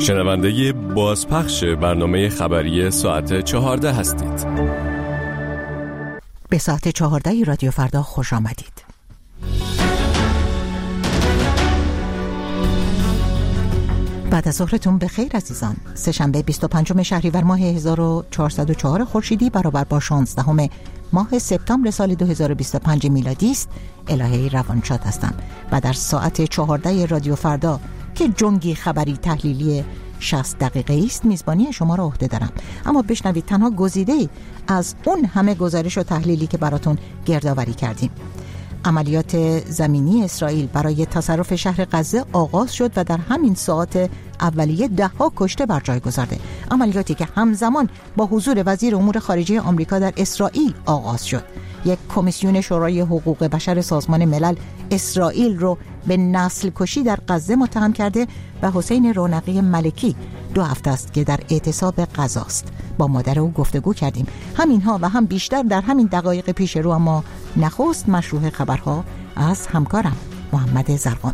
شنونده بازپخش برنامه خبری ساعت 14 هستید. به ساعت 14 رادیو فردا خوش آمدید. بعد از ظهرتون بخیر عزیزان. سه‌شنبه 25 شهریور ماه 1404 خورشیدی برابر با 16 ماه سپتامبر سال 2025 میلادی است. الهه روانشاد هستم و در ساعت 14 رادیو فردا که جنگی خبری تحلیلی 60 دقیقه است میزبانی شما را عهده دارم. اما بشنوید تنها گزیده‌ای از اون همه گزارش و تحلیلی که براتون گردآوری کردیم. عملیات زمینی اسرائیل برای تصرف شهر غزه آغاز شد و در همین ساعات اولیه 10 کشته بر جای گذارده. عملیاتی که همزمان با حضور وزیر امور خارجه آمریکا در اسرائیل آغاز شد. یک کمیسیون شورای حقوق بشر سازمان ملل اسرائیل رو به نسل کشی در غزه متهم کرده و حسین رونقی ملکی 2 هفته است که در اعتصاب غزاست. با مادر او گفتگو کردیم. همینها و هم بیشتر در همین دقایق پیش رو، اما نخست مشروع خبرها از همکارم محمد زرقامی.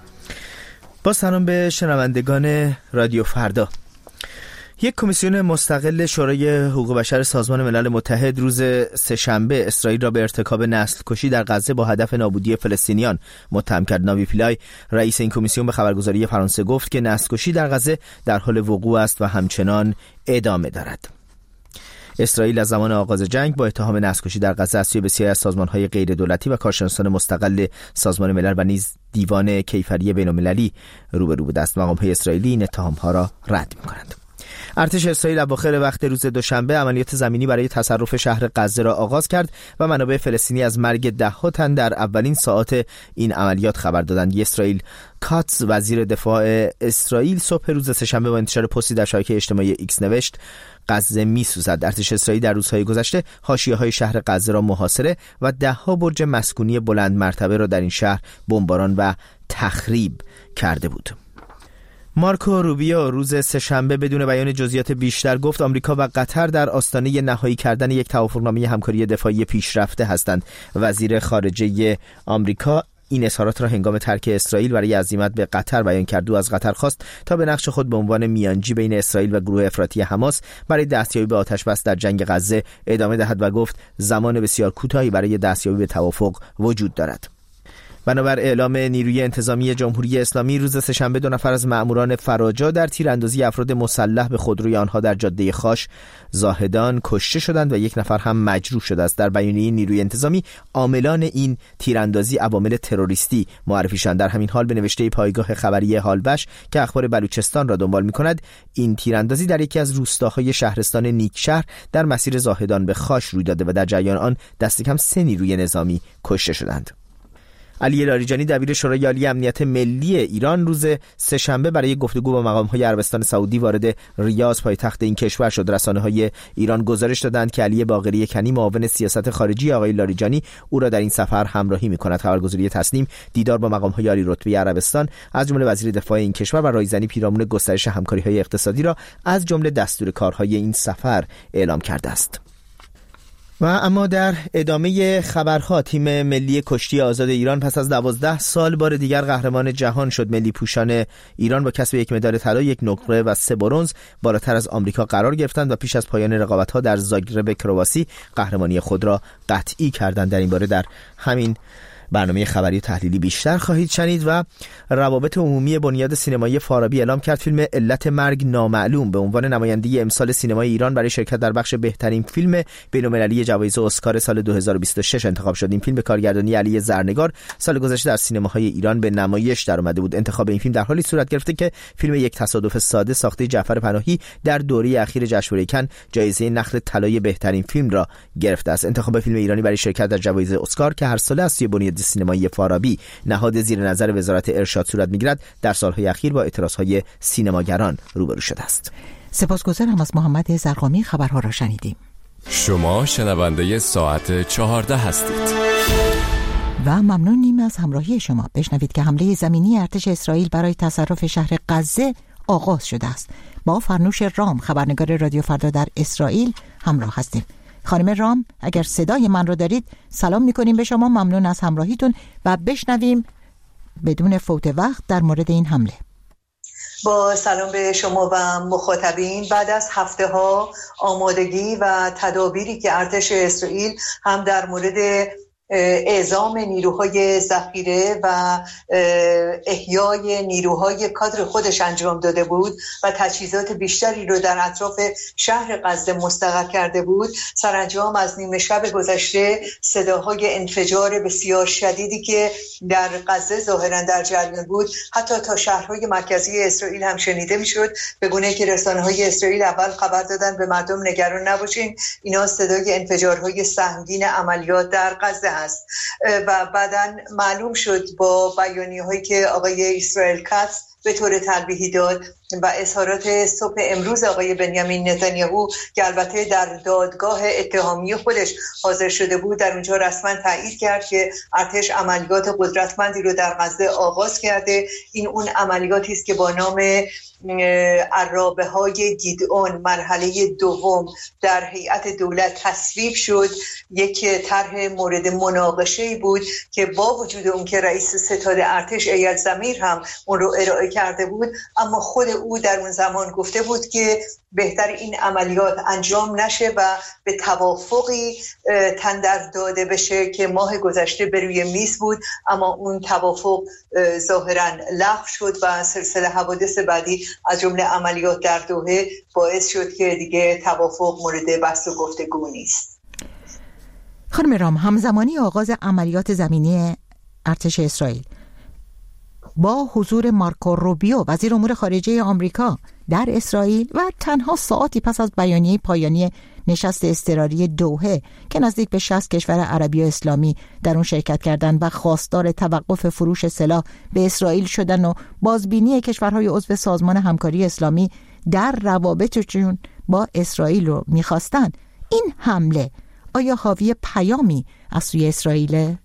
با سلام به شنوندگان رادیو فردا. یک کمیسیون مستقل شورای حقوق بشر سازمان ملل متحد روز سه‌شنبه اسرائیل را به ارتکاب نسل کشی در غزه با هدف نابودی فلسطینیان متهم کرد. ناوی پیلای رئیس این کمیسیون به خبرگزاری فرانسه گفت که نسل کشی در غزه در حال وقوع است و همچنان ادامه دارد. اسرائیل از زمان آغاز جنگ با اتهام نسل‌کشی در غزه از سوی بسیاری از سازمان‌های غیر دولتی و کارشناسان مستقل سازمان ملل و نیز دیوان کیفری بین‌المللی روبرو بوده است. مقام‌های اسرائیلی این اتهام‌ها را رد می‌کنند. ارتش اسرائیل اواخر وقت روز دوشنبه عملیات زمینی برای تصرف شهر غزه را آغاز کرد و منابع فلسطینی از مرگ 10 تن در اولین ساعات این عملیات خبر دادند. اسرائیل کاتز وزیر دفاع اسرائیل صبح روز سه‌شنبه با انتشار پستی در شبکه اجتماعی ایکس نوشت غزه می‌سوزد. ارتش اسرائیل در روزهای گذشته حاشیه‌های شهر غزه را محاصره و 10 برج مسکونی بلند مرتبه را در این شهر بمباران و تخریب کرده بود. مارکو روبیو روز سه‌شنبه بدون بیان جزئیات بیشتر گفت آمریکا و قطر در آستانه نهایی کردن یک توافقنامه همکاری دفاعی پیشرفته هستند. وزیر خارجه آمریکا این اظهارات را هنگام ترک اسرائیل برای عزیمت به قطر بیان کرد. او از قطر خواست تا به نقش خود به عنوان میانجی بین اسرائیل و گروه افراطی حماس برای دستیابی به آتش‌بس در جنگ غزه ادامه دهد و گفت زمان بسیار کوتاهی برای دستیابی به توافق وجود دارد. بنابر اعلام نیروی انتظامی جمهوری اسلامی روز سه‌شنبه 2 نفر از مأموران فراجا در تیراندازی افراد مسلح به خودروی آنها در جاده خاش زاهدان کشته شدند و 1 نفر هم مجروح شده است. در بیانیه نیروی انتظامی عاملان این تیراندازی عوامل تروریستی معرفی شدند. در همین حال به نوشته پایگاه خبری حالبش که اخبار بلوچستان را دنبال می‌کند، این تیراندازی در یکی از روستاهای شهرستان نیکشهر در مسیر زاهدان به خاش روی داده و در جریان آن دست کم 3 نیروی نظامی کشته شدند. علی لاریجانی دبیر شورای عالی امنیت ملی ایران روز سه‌شنبه برای گفتگو با مقام‌های عربستان سعودی وارد ریاض پایتخت این کشور شد. رسانه‌های ایران گزارش دادند که علی باقری کنی معاون سیاست خارجی آقای لاریجانی او را در این سفر همراهی می‌کند. خبرگزاری تسنیم دیدار با مقام‌های عالی رتبه عربستان از جمله وزیر دفاع این کشور و رایزنی پیرامون گسترش همکاری‌های اقتصادی را از جمله دستور کارهای این سفر اعلام کرده است. و اما در ادامه خبرها، تیم ملی کشتی آزاد ایران پس از 12 سال بار دیگر قهرمان جهان شد. ملی پوشان ایران با کسب 1 مدال طلا، 1 نقره و 3 برنز بالاتر از آمریکا قرار گرفتند و پیش از پایان رقابت‌ها در زاگرب کرواسی قهرمانی خود را قطعی کردند. در این باره در همین برنامه خبری و تحلیلی بیشتر خواهید شنید. و روابط عمومی بنیاد سینمایی فارابی اعلام کرد فیلم علت مرگ نامعلوم به عنوان نماینده امسال سینمای ایران برای شرکت در بخش بهترین فیلم بین‌المللی جوایز اسکار سال 2026 انتخاب شد. این فیلم به کارگردانی علی زرنگار سال گذشته در سینماهای ایران به نمایش درآمده بود. انتخاب این فیلم در حالی صورت گرفته که فیلم یک تصادف ساده ساخته جعفر پناهی در دوره اخیر جشنواره کن جایزه نخل طلای بهترین فیلم را گرفته است. انتخاب فیلم ایرانی برای شرکت در جوایز اسکار که هر ساله از سوی بنیاد سینمایی فارابی نهاد زیر نظر وزارت ارشاد صورت می‌گیرد، در سالهای اخیر با اعتراضهای سینماگران روبرو شده است. سپاسگزارم از محمد زرقامی. خبرها را شنیدیم. شما شنونده ساعت 14 هستید و ممنونیم از همراهی شما. بشنوید که حمله زمینی ارتش اسرائیل برای تصرف شهر غزه آغاز شده است. با فرنوش رام، خبرنگار رادیو فردا در اسرائیل همراه هستیم. خانم رام، اگر صدای من رو دارید سلام میکنیم به شما. ممنون از همراهیتون و بشنویم بدون فوت وقت در مورد این حمله. با سلام به شما و مخاطبین. بعد از هفته‌ها آمادگی و تدابیری که ارتش اسرائیل هم در مورد اعزام نیروهای ذخیره و احیای نیروهای کادر خودش انجام داده بود و تجهیزات بیشتری رو در اطراف شهر غزه مستقر کرده بود، سرانجام از نیمه شب گذشته صداهای انفجار بسیار شدیدی که در غزه ظاهراً در جریان بود حتی تا شهرهای مرکزی اسرائیل هم شنیده میشد، به گونه‌ای که رسانه‌های اسرائیل اول خبر دادن به مردم نگران نباشین، اینا صدای انفجارهای سنگین عملیات در غزه است. و بعداً معلوم شد با بیانیه‌هایی که آقای اسرائیل کاتز به طور تلویحی داد و اظهارات صبح امروز آقای بنیامین نتانیاهو که البته در دادگاه اتهامی خودش حاضر شده بود، در اونجا رسما تایید کرد که ارتش عملیات قدرتمندی رو در غزه آغاز کرده. این اون عملیاتی است که با نام عرابه‌های گیدئون مرحله دوم در هیئت دولت تصویب شد. یک طرح مورد مناقشه بود که با وجود اون که رئیس ستاد ارتش ایل زمیر هم اون رو ارائه کرده بود، اما خود او در اون زمان گفته بود که بهتر این عملیات انجام نشه و به توافقی تندر داده بشه که ماه گذشته بر روی میز بود، اما اون توافق ظاهراً لغو شد و سلسله حوادث بعدی از جمله عملیات در دوحه باعث شد که دیگه توافق مورد بحث و گفتگو نیست. خانم رام، همزمانی آغاز عملیات زمینی ارتش اسرائیل با حضور مارکو روبیو وزیر امور خارجه آمریکا در اسرائیل و تنها ساعتی پس از بیانیه پایانی نشست اضطراری دوحه که نزدیک به 60 کشور عربی و اسلامی در اون شرکت کردند و خواستار توقف فروش سلاح به اسرائیل شدن و بازبینی کشورهای عضو سازمان همکاری اسلامی در روابطشون با اسرائیل رو می‌خواستن، این حمله آیا حاوی پیامی از سوی اسرائیل؟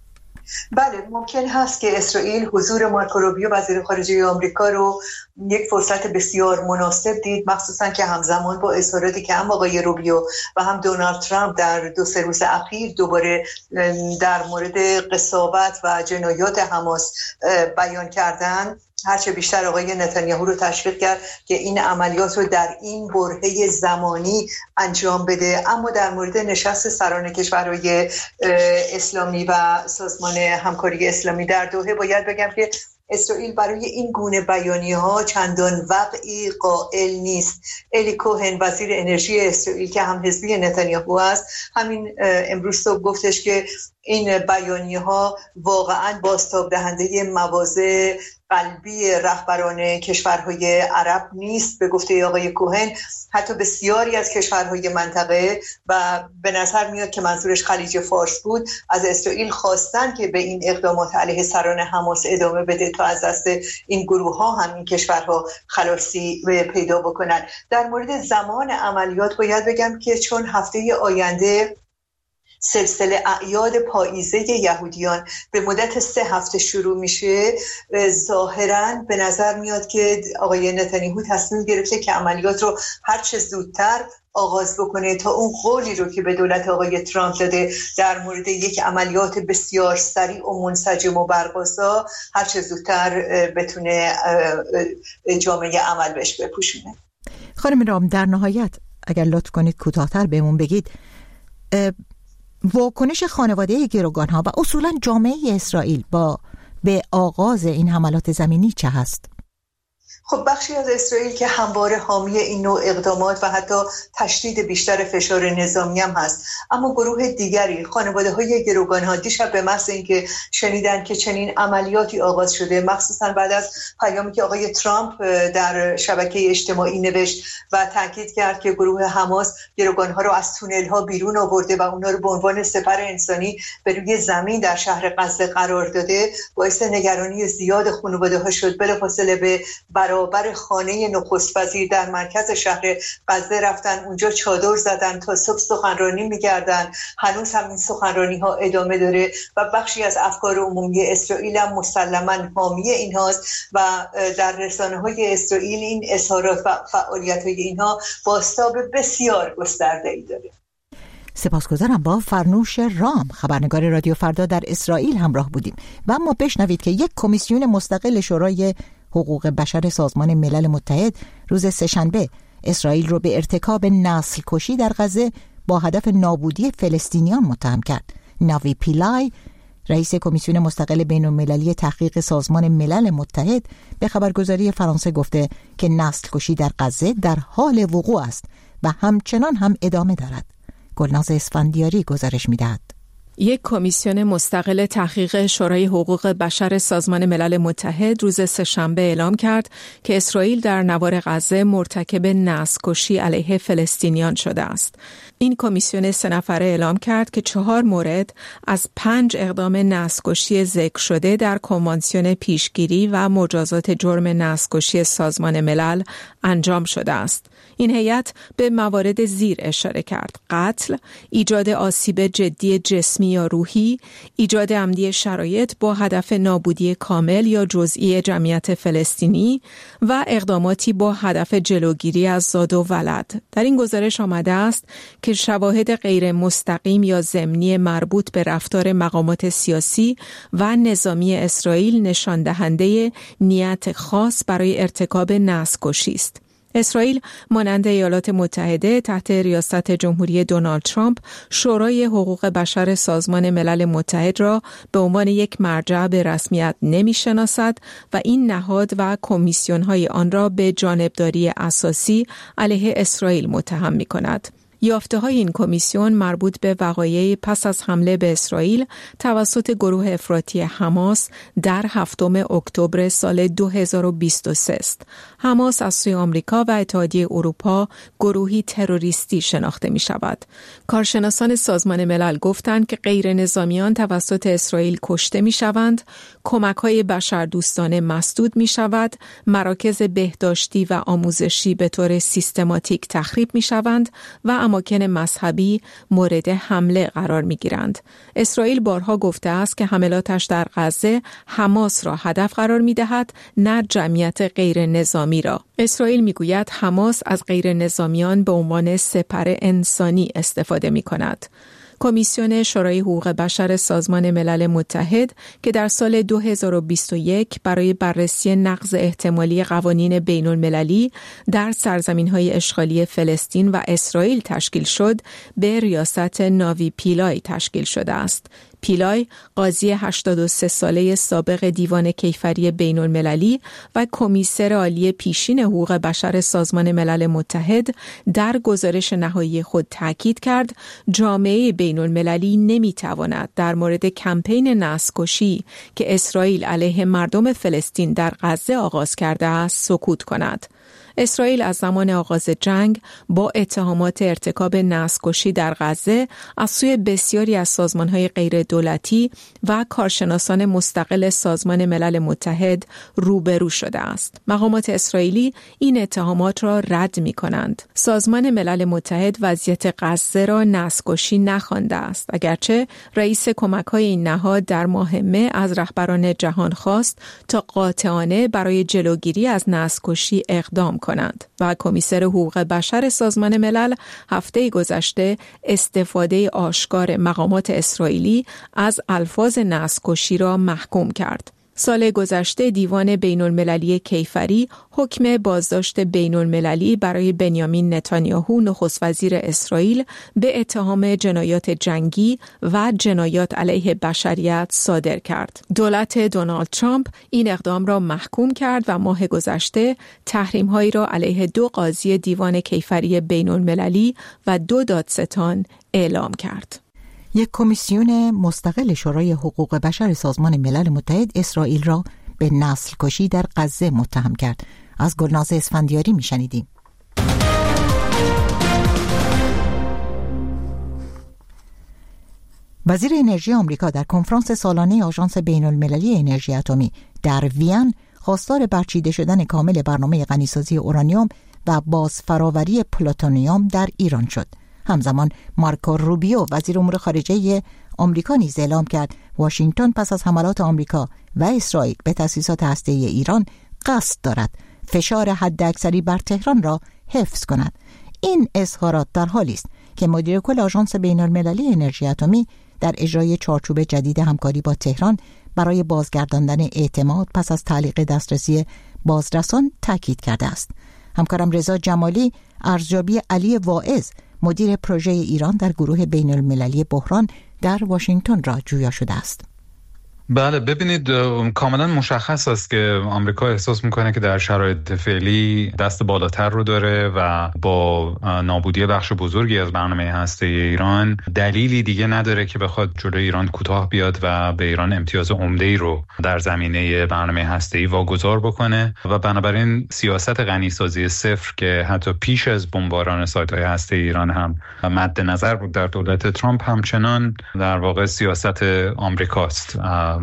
بله، ممکن هست که اسرائیل حضور مارکو روبیو وزیر خارجه آمریکا رو یک فرصت بسیار مناسب دید، مخصوصا که همزمان با اظهاراتی که هم آقای روبیو و هم دونالد ترامپ در 2-3 روز اخیر دوباره در مورد قساوت و جنایات حماس بیان کردن، هرچه بیشتر آقای نتانیاهو رو تشویق کرد که این عملیات رو در این برهه زمانی انجام بده. اما در مورد نشست سران کشورهای اسلامی و سازمان همکاری اسلامی در دوحه باید بگم که اسرائیل برای این گونه بیانیه‌ها چندان وقعی قائل نیست. الی کوهن وزیر انرژی اسرائیل که هم حزبی نتانیاهو است، همین امروز صبح گفتش که این بیانیه‌ها واقعاً بازتاب دهنده مواضع قلبی رهبران کشورهای عرب نیست. به گفته آقای کوهن حتی بسیاری از کشورهای منطقه و به نظر میاد که منظورش خلیج فارس بود، از اسرائیل خواستن که به این اقدامات علیه سران حماس ادامه بده تا از دست این گروه ها هم این کشورها خلاصی پیدا بکنن. در مورد زمان عملیات باید بگم که چون هفته آینده سلسله اعیاد پاییزه یهودیان به مدت 3 هفته شروع میشه، ظاهراً به نظر میاد که آقای نتانیاهو تصمیم گرفته که عملیات رو هر چه زودتر آغاز بکنه تا اون قولی رو که به دولت آقای ترامپ داده در مورد یک عملیات بسیار سریع و منسجم و برگزار هر چه زودتر بتونه جامعه عمل بهش بپوشونه. خانم رام، در نهایت اگر لطف کنید کوتاه‌تر بهمون بگید واکنش خانواده گروگان‌ها و اصولاً جامعه اسرائیل به آغاز این حملات زمینی چه هست؟ خب بخشی از اسرائیل که همواره حامی این نوع اقدامات و حتی تشدید بیشتر فشار نظامی هم هست، اما گروه دیگری خانواده‌های گروگان‌ها دیشب به محض اینکه شنیدن که چنین عملیاتی آغاز شده، مخصوصا بعد از پیامی که آقای ترامپ در شبکه اجتماعی نوشت و تاکید کرد که گروه حماس گروگان‌ها رو از تونل‌ها بیرون آورده و اونها رو به عنوان سپر انسانی به روی زمین در شهر غزه قرار داده، باعث نگرانی زیاد خانواده‌ها شد. بلافاصله به برابر خانه نخست وزیر در مرکز شهر غزه رفتن، اونجا چادر زدن تا صبح سخنرانی می‌کردن. هنوز هم این سخنرانی‌ها ادامه داره و بخشی از افکار عمومی اسرائیل هم مسلماً حامی اینهاست و در رسانه‌های اسرائیل این اظهارات و فعالیت‌های اینها بازتاب بسیار گسترده‌ای داره. سپاسگزارم. با فرنوش رام، خبرنگار رادیو فردا در اسرائیل همراه بودیم و اما بشنوید که یک کمیسیون مستقل شورای حقوق بشر سازمان ملل متحد روز سه‌شنبه اسرائیل رو به ارتکاب نسل کشی در غزه با هدف نابودی فلسطینیان متهم کرد. ناوی پیلای، رئیس کمیسیون مستقل بین‌المللی تحقیق سازمان ملل متحد، به خبرگزاری فرانسه گفته که نسل کشی در غزه در حال وقوع است و همچنان هم ادامه دارد. گلناز اسفندیاری گزارش می‌دهد. یک کمیسیون مستقل تحقیق شورای حقوق بشر سازمان ملل متحد روز سه‌شنبه اعلام کرد که اسرائیل در نوار غزه مرتکب نسل‌کشی علیه فلسطینیان شده است. این کمیسیون 3 نفره اعلام کرد که 4 مورد از 5 اقدام نسل‌کشی ذکر شده در کنوانسیون پیشگیری و مجازات جرم نسل‌کشی سازمان ملل انجام شده است. این هیئت به موارد زیر اشاره کرد: قتل، ایجاد آسیب جدی جسمی یا روحی، ایجاد عمدی شرایط با هدف نابودی کامل یا جزئی جمعیت فلسطینی و اقداماتی با هدف جلوگیری از زاد و ولد. در این گزارش آمده است که شواهد غیر مستقیم یا ضمنی مربوط به رفتار مقامات سیاسی و نظامی اسرائیل نشان دهنده نیت خاص برای ارتکاب نسل‌کشی است. اسرائیل مانند ایالات متحده تحت ریاست جمهوری دونالد ترامپ شورای حقوق بشر سازمان ملل متحد را به عنوان یک مرجع به رسمیت نمی‌شناسد و این نهاد و کمیسیون‌های آن را به جانبداری اساسی علیه اسرائیل متهم می‌کند. یافته‌های این کمیسیون مربوط به وقایع پس از حمله به اسرائیل توسط گروه افراطی حماس در 7 اکتبر سال 2023 است. حماس از سوی آمریکا و اتحادیه اروپا گروهی تروریستی شناخته می شود. کارشناسان سازمان ملل گفتند که غیر نظامیان توسط اسرائیل کشته می شوند، کمک‌های بشردوستانه مسدود می شود، مراکز بهداشتی و آموزشی به طور سیستماتیک تخریب می شوند و اماکن مذهبی مورد حمله قرار می‌گیرند. اسرائیل بارها گفته است که حملاتش در غزه حماس را هدف قرار می‌دهد، نه جمعیت غیر نظامی را. اسرائیل می‌گوید حماس از غیر نظامیان به عنوان سپر انسانی استفاده می‌کند. کمیسیون شورای حقوق بشر سازمان ملل متحد که در سال 2021 برای بررسی نقض احتمالی قوانین بین المللی در سرزمین‌های اشغالی فلسطین و اسرائیل تشکیل شد، به ریاست ناوی پیلای تشکیل شده است. پیلای قاضی 83 ساله سابق دیوان کیفری بین المللی و کمیسر عالی پیشین حقوق بشر سازمان ملل متحد در گزارش نهایی خود تاکید کرد جامعه بین المللی نمیتواند در مورد کمپین نسل‌کشی که اسرائیل علیه مردم فلسطین در غزه آغاز کرده است سکوت کند. اسرائیل از زمان آغاز جنگ با اتهامات ارتکاب نسل‌کشی در غزه از سوی بسیاری از سازمان‌های غیر دولتی و کارشناسان مستقل سازمان ملل متحد روبرو شده است. مقامات اسرائیلی این اتهامات را رد می‌کنند. سازمان ملل متحد وضعیت غزه را نسل‌کشی نخوانده است، اگرچه رئیس کمک‌های این نهاد در ماه مه از رهبران جهان خواست تا قاطعانه برای جلوگیری از نسل‌کشی اقدام کنند و کمیسر حقوق بشر سازمان ملل هفته گذشته استفاده آشکار مقامات اسرائیلی از الفاظ نسل‌کشی را محکوم کرد. سال گذشته دیوان بین المللی کیفری حکم بازداشت بین المللی برای بنیامین نتانیاهو نخست وزیر اسرائیل به اتهام جنایات جنگی و جنایات علیه بشریت صادر کرد. دولت دونالد ترامپ این اقدام را محکوم کرد و ماه گذشته تحریم‌هایی را علیه 2 قاضی دیوان کیفری بین المللی و 2 دادستان اعلام کرد. یک کمیسیون مستقل شورای حقوق بشر سازمان ملل متحد اسرائیل را به نسل کشی در غزه متهم کرد. از گلناز اسفندیاری میشنیدیم. وزیر انرژی آمریکا در کنفرانس سالانه آژانس بین المللی انرژی اتمی در وین خواستار برچیده شدن کامل برنامه غنیسازی اورانیوم و بازفراوری پلوتونیوم در ایران شد. همزمان مارکو روبیو وزیر امور خارجه آمریکا نیز اعلام کرد واشنگتن پس از حملات آمریکا و اسرائیل به تأسیسات هسته‌ای ایران قصد دارد فشار حداکثری بر تهران را حفظ کند. این اظهارات در حالی است که مدیر کل آژانس بین المللی انرژی اتمی در اجرای چارچوب جدید همکاری با تهران برای بازگرداندن اعتماد پس از تعلیق دسترسی بازرسان تاکید کرده است. همکارم رضا جمالی ارزیابی علی واعظ مدیر پروژه ایران در گروه بین المللی بحران در واشنگتن را جویا شده است. بله، ببینید کاملا مشخص است که آمریکا احساس میکنه که در شرایط فعلی دست بالاتر رو داره و با نابودی بخش بزرگی از برنامه هسته ایران دلیلی دیگه نداره که بخواد جلوی ایران کوتاه بیاد و به ایران امتیاز عمده‌ای رو در زمینه برنامه هسته‌ای واگذار بکنه و بنابراین سیاست غنیسازی صفر که حتی پیش از بمباران سایت‌های هسته ایران هم مد نظر بود در دولت ترامپ همچنان در واقع سیاست آمریکاست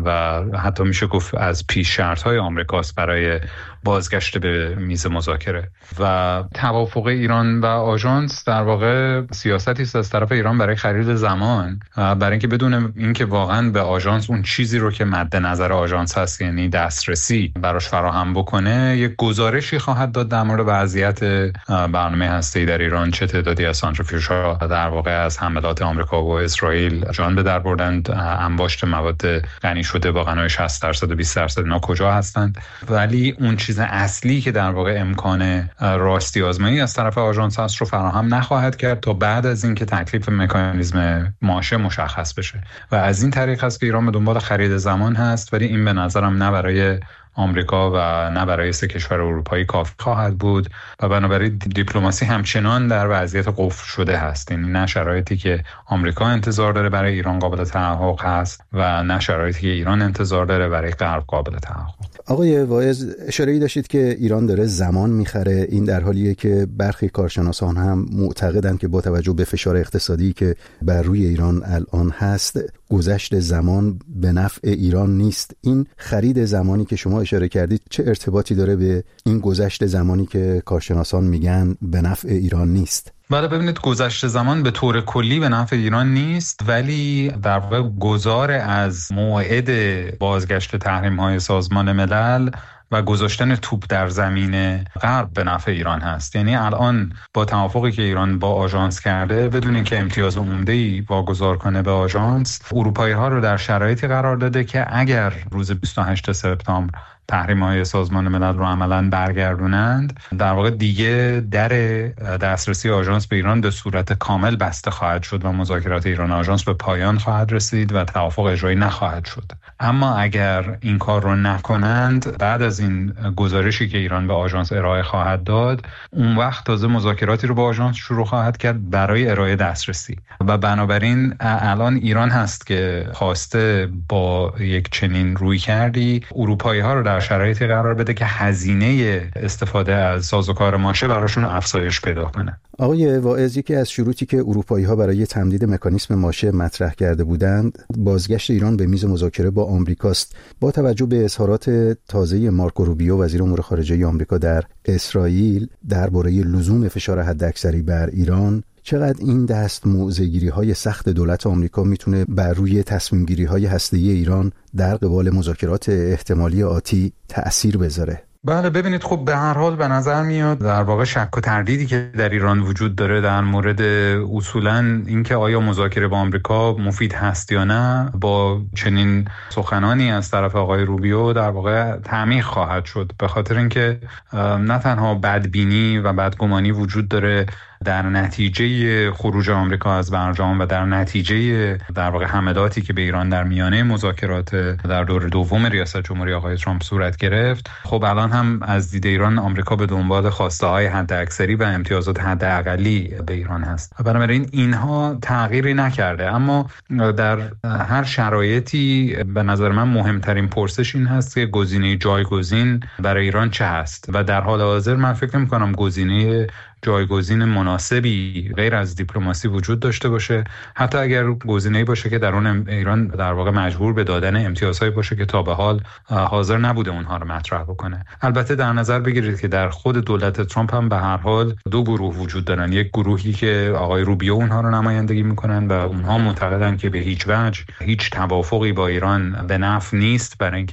و حتی میشه گفت از پیش شرط‌های آمریکاست برای بازگشت به میز مذاکره. و توافق ایران و آژانس در واقع سیاستی است از طرف ایران برای خرید زمان، برای اینکه بدون اینکه واقعا به آژانس اون چیزی رو که مد نظر آژانس هست، یعنی دسترسی براش فراهم بکنه، یک گزارشی خواهد داد در مورد وضعیت برنامه هسته‌ای در ایران، چه تعدادی از سانتریفیوژها در واقع از حملات آمریکا و اسرائیل جان به در بردند، انباشت مواد غنی شده با غنای 60% و 20% اینا کجا هستند. ولی اون چیز اصلی که در واقع امکان راستی آزمایی از طرف آژانس هست رو فراهم نخواهد کرد تا بعد از اینکه تکلیف مکانیزم ماشه مشخص بشه و از این طریق هست که ایران به دنبال خرید زمان هست. ولی این به نظرم نه برای آمریکا و نه برای سه کشور اروپایی کافی خواهد بود و بنابراین دیپلماسی همچنان در وضعیت قفل شده هست. یعنی نه شرایطی که آمریکا انتظار داره برای ایران قابل تحقق هست و نه شرایطی که ایران انتظار داره برای غرب قابل تحقق. آقای واعظ، اشاره‌ای داشتید که ایران داره زمان میخره. این در حالیه که برخی کارشناسان هم معتقدند که با توجه به فشار اقتصادی که بر روی ایران الان هست، گذشت زمان به نفع ایران نیست. این خرید زمانی که شما اشاره کردید چه ارتباطی داره به این گذشت زمانی که کارشناسان میگن به نفع ایران نیست؟ بله، ببینید گذشت زمان به طور کلی به نفع ایران نیست، ولی در واقع گذار از موعد بازگشت تحریم‌های سازمان ملل و گذاشتن توپ در زمین غرب به نفع ایران هست. یعنی الان با توافقی که ایران با آژانس کرده، بدون اینکه امتیاز عمده‌ای واگذار کنه به آژانس، اروپایی‌ها رو در شرایطی قرار داده که اگر روز 28 سپتامبر تحریم‌های سازمان ملل رو عملاً برگردونند، در واقع دیگه در دسترسی آژانس به ایران به صورت کامل بسته خواهد شد و مذاکرات ایران آژانس به پایان خواهد رسید و توافق اجرایی نخواهد شد. اما اگر این کار رو نکنند، بعد از این گزارشی که ایران به آژانس ارائه خواهد داد، اون وقت تازه مذاکراتی رو با آژانس شروع خواهد کرد برای ارائه دسترسی و بنابراین الان ایران هست که خواسته با یک چنین رویکردی اروپایی‌ها رو در شرایطی قرار بده که هزینه استفاده از سازوکار ماشه براشون افزایش پیدا کنه. آقای واعظ، یکی از شروطی که اروپایی‌ها برای تمدید مکانیزم ماشه مطرح کرده بودند بازگشت ایران به میز مذاکره با آمریکاست. با توجه به اظهارات تازه مارکو روبیو وزیر امور خارجه آمریکا در اسرائیل درباره لزوم فشار حداکثری بر ایران، چقدر این دست موضع‌گیری‌های سخت دولت آمریکا میتونه بر روی تصمیم‌گیری‌های هسته‌ای ایران در قبال مذاکرات احتمالی آتی تأثیر بذاره؟ بله، ببینید خب به هر حال به نظر میاد در واقع شک و تردیدی که در ایران وجود داره در مورد اصولاً اینکه آیا مذاکره با آمریکا مفید هست یا نه، با چنین سخنانی از طرف آقای روبیو در واقع تعمیق خواهد شد، به خاطر اینکه نه تنها بدبینی و بدگمانی وجود داره در نتیجه خروج آمریکا از برجام و در نتیجه در واقع حملاتی که به ایران در میانه مذاکرات در دور دوم ریاست جمهوری آقای ترامپ صورت گرفت. خب الان هم از دید ایران آمریکا به دنبال خواسته‌های حداکثری و امتیازات حداقلی به ایران هست. بنابراین اینها تغییری نکرده، اما در هر شرایطی به نظر من مهمترین پرسش این هست که گزینه جایگزین برای ایران چه هست و در حال حاضر من فکر نمی‌کنم گزینه جایگزین مناسبی غیر از دیپلماسی وجود داشته باشه، حتی اگر گزینه‌ای باشه که در اون ایران در واقع مجبور به دادن امتیازهایی باشه که تا به حال حاضر نبوده اونها رو مطرح بکنه. البته در نظر بگیرید که در خود دولت ترامپ هم به هر حال دو گروه وجود دارن، یک گروهی که آقای روبیو اونها رو نمایندگی میکنن و اونها معتقدن که به هیچ وجه هیچ توافقی با ایران به نفع نیست، برای اینکه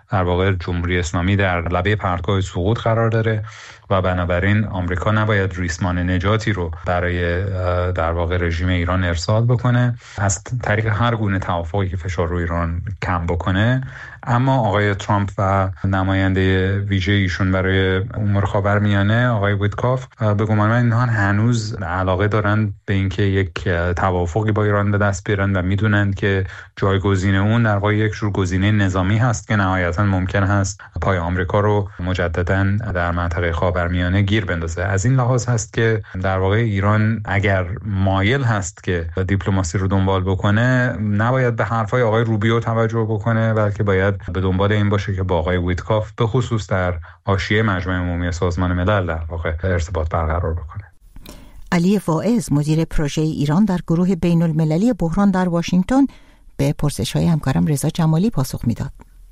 در واقع جمهوری اسلامی در لبه پرتگاه سقوط قرار داره و بنابراین آمریکا نباید ریسمان نجاتی رو برای در واقع رژیم ایران ارسال بکنه از طریق هر گونه توافقی که فشار روی ایران کم بکنه. اما آقای ترامپ و نماینده ویژه ایشون برای امور خاورمیانه آقای ویتکاف به گمان من اینها هنوز علاقه دارند به اینکه یک توافقی با ایران به دست بیارن و میدونند که جایگزین اون در واقع یک جور گزینه نظامی هست که نهایتا ممکن هست پای آمریکا رو مجددا در منطقه خاورمیانه گیر بندازه. از این لحاظ هست که در واقع ایران اگر مایل هست که دیپلماسی رو دنبال بکنه نباید به حرفای آقای روبیو توجه بکنه، بلکه باید به دنبال این باشه که با آقای ویتکاف به خصوص در حاشیه مجمع عمومی سازمان ملل در واقع ارتباط برقرار بکنه. علی واعظ مدیر پروژه ایران در گروه بین المللی بحران در واشنگتن به پرسش‌های همکارم رضا جمالی پاسخ میداد.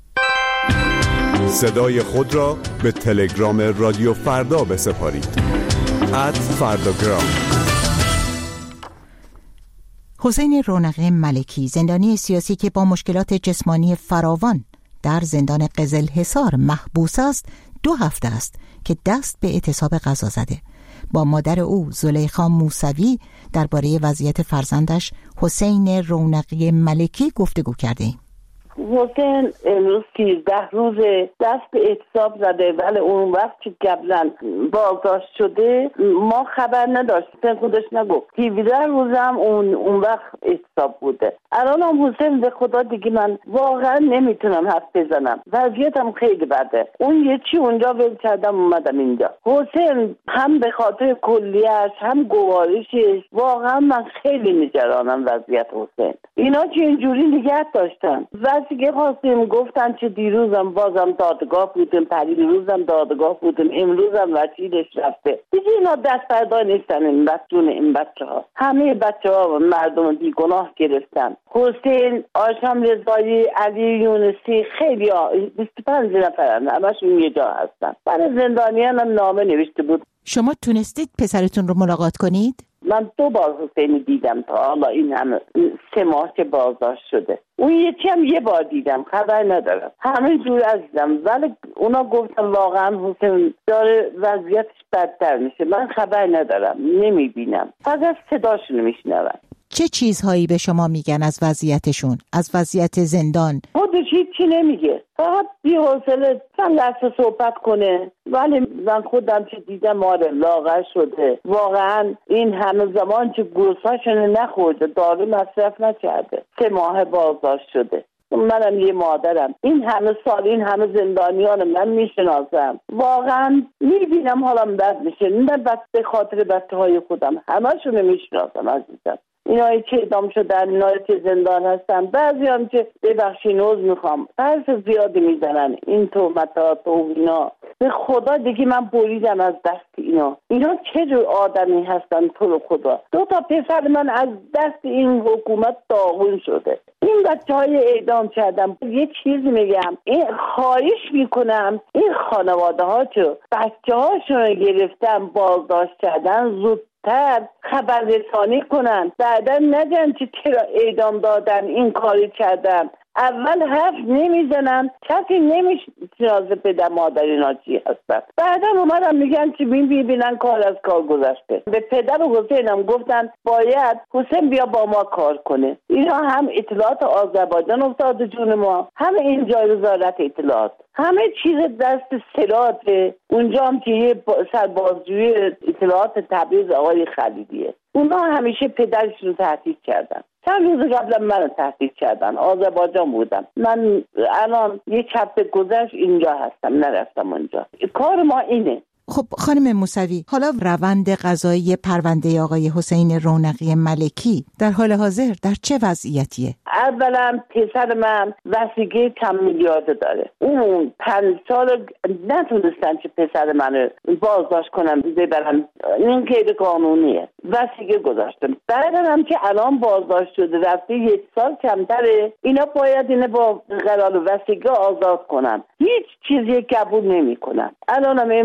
صدای خود را به تلگرام رادیو فردا بسپارید. @فرداگرام. حسین رونقی ملکی، زندانی سیاسی که با مشکلات جسمانی فراوان در زندان قزلحصار محبوس است، 2 هفته است که دست به اعتصاب غذا زده. با مادر او زلیخا موسوی درباره وضعیت فرزندش حسین رونقی ملکی گفتگو کردیم. حسین امروز 13 روز دست به اعتصاب زده، ولی اون وقت که قبلا بازداشت شده ما خبر نداشتیم، خودش نگفت. 17 روزم اون وقت اعتصاب بوده. الان هم حسین به خدا دیگه من واقعا نمیتونم حرف بزنم، وضعیتم خیلی بده. اون یه چی اونجا ول کردم اومدم اینجا. حسین هم به خاطر کلیه‌اش هم گوارشش واقعا من خیلی نگرانم وضعیت حسین. اینا که اینجوری نگه داشتن که خواستیم گفتن که دیروزم بازم دادگاه بودیم، پریروزم دادگاه بودیم، امروزم وکیلش رفته. دیگه اینا دست بردار نیستن این بچه ها. همه بچه ها مردم بیگناه گرفتن. حسین، آشام رضایی، علی یونسی، خیلی ها 25 نفرن، همشون یه جا هستن. برای زندانیان هم نامه نوشته بود. شما تونستید پسرتون رو ملاقات کنید؟ من 2 بار حسین دیدم تا حالا، این هم 3 ماه که بازداشت شده. اون یکی هم 1 بار دیدم، خبر ندارم. همه جور عزیزم، ولی اونا گفتن واقعا حسین داره وضعیتش بدتر میشه. من خبر ندارم، نمیبینم، فقط صداشون میشنوم. چه چیزهایی به شما میگن از وضعیتشون، از وضعیت زندان؟ خودش هیچی نمیگه، فقط بی‌حوصله چند لحظه صحبت کنه. ولی من خودم که دیدم لاغر شده، واقعا این همه زمان که گوشتاشون نخورده، دارو مصرف نکرده، 3 ماه بازداشت شده. منم یه مادرم، این همه سال این همه زندانیان من میشناسم، واقعا میبینم حالم بد میشه. نه بس به خاطر بچه های خودم، همشون میشناسم عزیزم. اینایی که اعدام شدن، اینایی که زندان هستن، بعضی هم که ببخشید نوز میخوام حرف زیادی میزنن، این تهمتات و اینا. به خدا دیگه من بریدم از دست اینا چه جور آدمی هستن تو رو خدا. 2 تا پسر من از دست این حکومت داغون شده. این بچه‌های اعدام کردم. یه چیزی میگم، این خواهش میکنم این خانواده ها که بچه‌هاشون رو گرفتن بازداشت کردن زودتر خبررسانی کنن، بعدا نگن که چرا اعدام دادن، این کاری کردن. اول حرف نمیزنن، کسی نمیشناسه پدر مادر اینا چی هستن. بعدا اومدن میگن که ببینن کار از کار گذشته. به پدر و حسینم گفتن باید حسین بیا با ما کار کنه. اینا هم اطلاعات آذربایجان افتاده جون ما، هم اینجا وزارت اطلاعات، همه چیز دست سراته. اونجا هم که یه سربازجویی اطلاعات تبریز آقای خلیلیه. اونا همیشه پدرشون رو تهدید کردن. چند روز قبل منو تهدید کردن. آذربایجان بودم. من الان 1 هفته گذشت اینجا هستم، نرفتم اونجا. کار ما اینه. خب خانم موسوی، حالا روند قضایی پرونده آقای حسین رونقی ملکی در حال حاضر در چه وضعیتیه؟ اولا پسر من وثیقه کم میلیارده داره. اون 5 سال نتونستن که پسر منو بازداشت کنن ببرن، این غیر قانونیه. وثیقه گذاشتن. بعدن هم که الان بازداشت شده رفته 1 سال کمتره، اینا باید اینه با قرار وثیقه آزاد کنن. هیچ چیزی قبول نمیکنن. الان هم امروز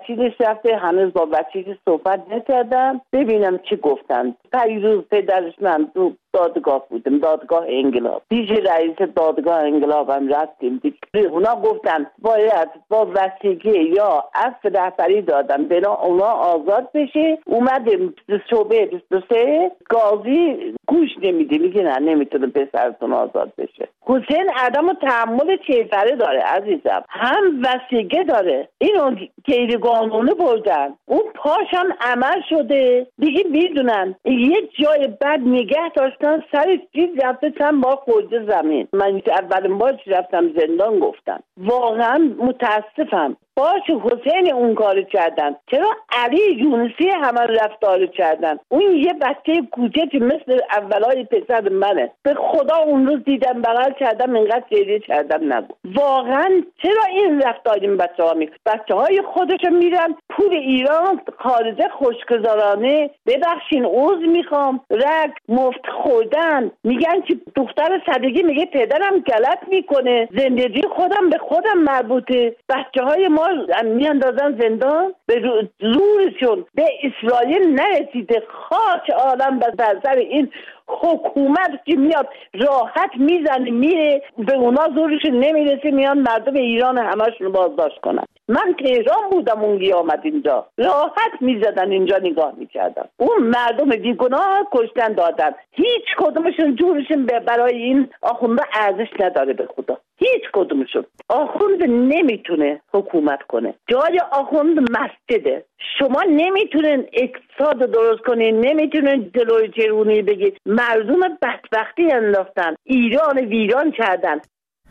وکیلش رفته، هنوز با وکیلش صحبت نکردم ببینم چی گفتن. پیروز پدرش من تو دادگاه بودم، دادگاه انقلاب، پیش رئیس دادگاه انقلاب هم رفتیم. اونا گفتن باید با وثیقه یا عفو رهبری دادن بنا اونا آزاد بشه. اومدیم شعبه 23 قاضی گوش نمیده، میگه نه نمیتونه پسرتون آزاد بشه. حسین عدم تحمل چهره داره عزیزم، هم وثیقه داره، اینو غیر قانونی بردن، اون پاشم عمل شده دیگه میدونن. یه جای بد نگه داشتن سر چیز رفته چند بار خورده زمین. من اولین بار رفتم زندان گفتم واقعا متاسفم. باشه حسین اون کارو کردن، چرا علی یونسی همه رفتار کردن؟ اون یه بچه کوچکی مثل اولای پسر منه، به خدا اون روز دیدم بغل کردم اینقدر گریه کردم نگو. واقعا چرا این رفتار این بچه‌ها بچه‌های خودشون میرن پول ایران خارجه خوشگذرانه، ببخشین عذر میخوام، رگ مفت خوردن، میگن که دختر صدگی میگه پدرم غلط میکنه، زندگی خودم به خودم مربوطه. بچه‌های ما میاندازن زندان، به زورشون به اسرائیل نرسیده. خاک عالم بر سر این حکومت که میاد راحت میزنه میره، به اونا زورشون نمیرسه، میان مردم ایران همشون بازداشت کنن. من تهران بودم اون قیامت اینجا راحت میزدن، اینجا نگاه میکردم، اون مردم بیگناه کشتن دادن. هیچ کدومشون جورشون برای این آخونده ارزش نداره به خدا، هیچ کدومشون. آخوند نمیتونه حکومت کنه، جای آخوند مسجده. شما نمیتونن اقتصاد درست کنین، نمیتونن جلوی جرونی بگید. مردم بدبختی انداختن، ایران ویران کردن.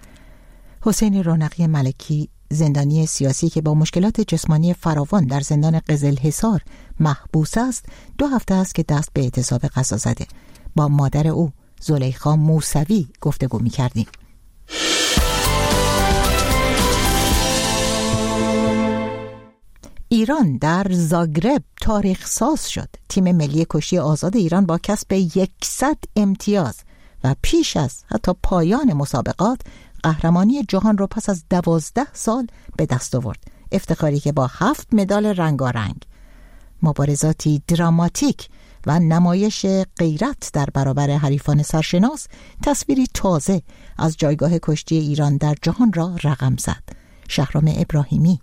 حسین رونقی ملکی، زندانی سیاسی که با مشکلات جسمانی فراوان در زندان قزلحصار محبوس است، 2 هفته است که دست به اعتصاب غذا زده. با مادر او زلیخا موسوی گفتگو می‌کردیم. ایران در زاگرب تاریخ ساز شد. تیم ملی کشتی آزاد ایران با کسب 100 امتیاز و پیش از حتی پایان مسابقات قهرمانی جهان رو پس از 12 سال به دست آورد. افتخاری که با 7 مدال رنگارنگ، مبارزاتی دراماتیک و نمایش غیرت در برابر حریفان سرشناس، تصویری تازه از جایگاه کشتی ایران در جهان را رقم زد. شهرام ابراهیمی.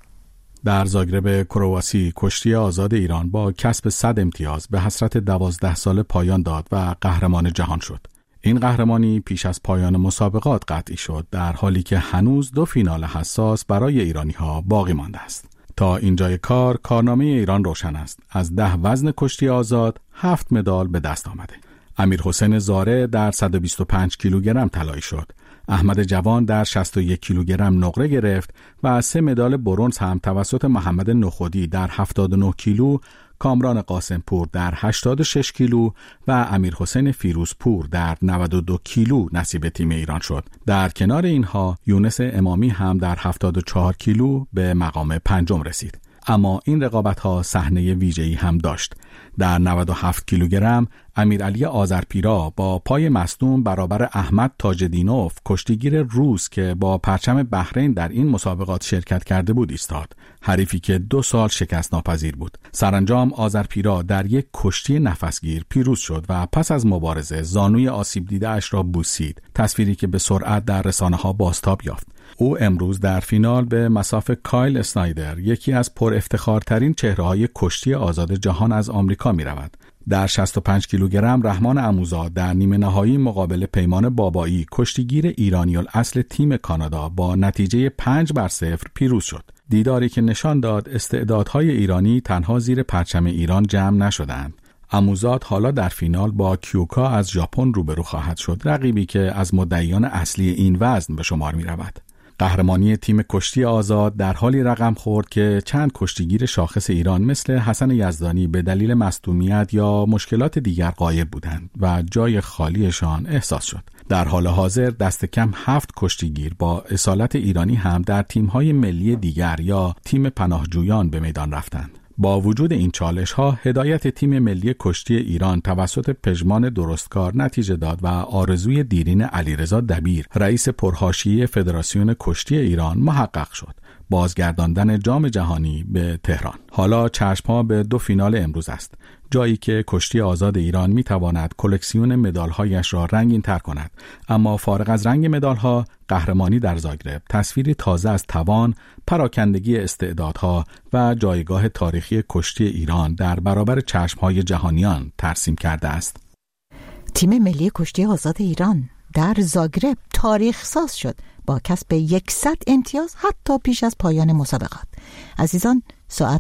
در زاگرب کرواسی کشتی آزاد ایران با کسب 100 امتیاز به حسرت 12 سال پایان داد و قهرمان جهان شد. این قهرمانی پیش از پایان مسابقات قطعی شد، در حالی که هنوز 2 فینال حساس برای ایرانی‌ها باقی مانده است. تا اینجای کارنامه ایران روشن است. از 10 وزن کشتی آزاد 7 مدال به دست آمده. امیرحسین زاره در 125 کیلوگرم طلایی شد. احمد جوان در 61 کیلوگرم نقره گرفت و 3 مدال برنز هم توسط محمد نخودی در 79 کیلو، کامران قاسمپور در 86 کیلو و امیرحسین فیروزپور در 92 کیلو نصیب تیم ایران شد. در کنار اینها یونس امامی هم در 74 کیلو به مقام 5 رسید. اما این رقابت‌ها صحنه ویژه‌ای هم داشت. در 97 کیلوگرم امیرعلی آذرپیرا با پای مصدوم برابر احمد تاجدینوف، کشتیگیر روس که با پرچم بحرین در این مسابقات شرکت کرده بود، ایستاد. حریفی که 2 سال شکست ناپذیر بود. سرانجام آذرپیرا در یک کشتی نفسگیر پیروز شد و پس از مبارزه زانوی آسیب دیده اش را بوسید، تصویری که به سرعت در رسانه‌ها بازتاب یافت. او امروز در فینال به مصاف کایل اسنایدر، یکی از پر افتخارترین چهره‌های کشتی آزاد جهان، از آمریکا می‌رود. در 65 کیلوگرم رحمان عموزاد در نیمه نهایی مقابل پیمان بابایی، کشتیگیر ایرانی الاصل تیم کانادا، با نتیجه 5-0 پیروز شد. دیداری که نشان داد استعدادهای ایرانی تنها زیر پرچم ایران جمع نشدند. عموزاد حالا در فینال با کیوکا از ژاپن روبرو خواهد شد، رقیبی که از مدعیان اصلی این وزن به شمار می‌رود. قهرمانی تیم کشتی آزاد در حالی رقم خورد که چند کشتیگیر شاخص ایران مثل حسن یزدانی به دلیل مصدومیت یا مشکلات دیگر غایب بودند و جای خالیشان احساس شد. در حال حاضر دست کم 7 کشتیگیر با اصالت ایرانی هم در تیم‌های ملی دیگر یا تیم پناهجویان به میدان رفتند. با وجود این چالش‌ها، هدایت تیم ملی کشتی ایران توسط پژمان درستکار نتیجه داد و آرزوی دیرین علیرضا دبیر، رئیس پرحاشیه فدراسیون کشتی ایران، محقق شد. بازگرداندن جام جهانی به تهران. حالا چشم‌ها به 2 فینال امروز است، جایی که کشتی آزاد ایران می‌تواند کلکسیون مدال‌هایش را رنگین‌تر کند. اما فارغ از رنگ مدال‌ها، قهرمانی در زاگرب تصویری تازه از توان، پراکندگی استعدادها و جایگاه تاریخی کشتی ایران در برابر چشم‌های جهانیان ترسیم کرده است. تیم ملی کشتی آزاد ایران در زاگرب تاریخ ساز شد با کسب 100 امتیاز حتی پیش از پایان مسابقات. عزیزان، ساعت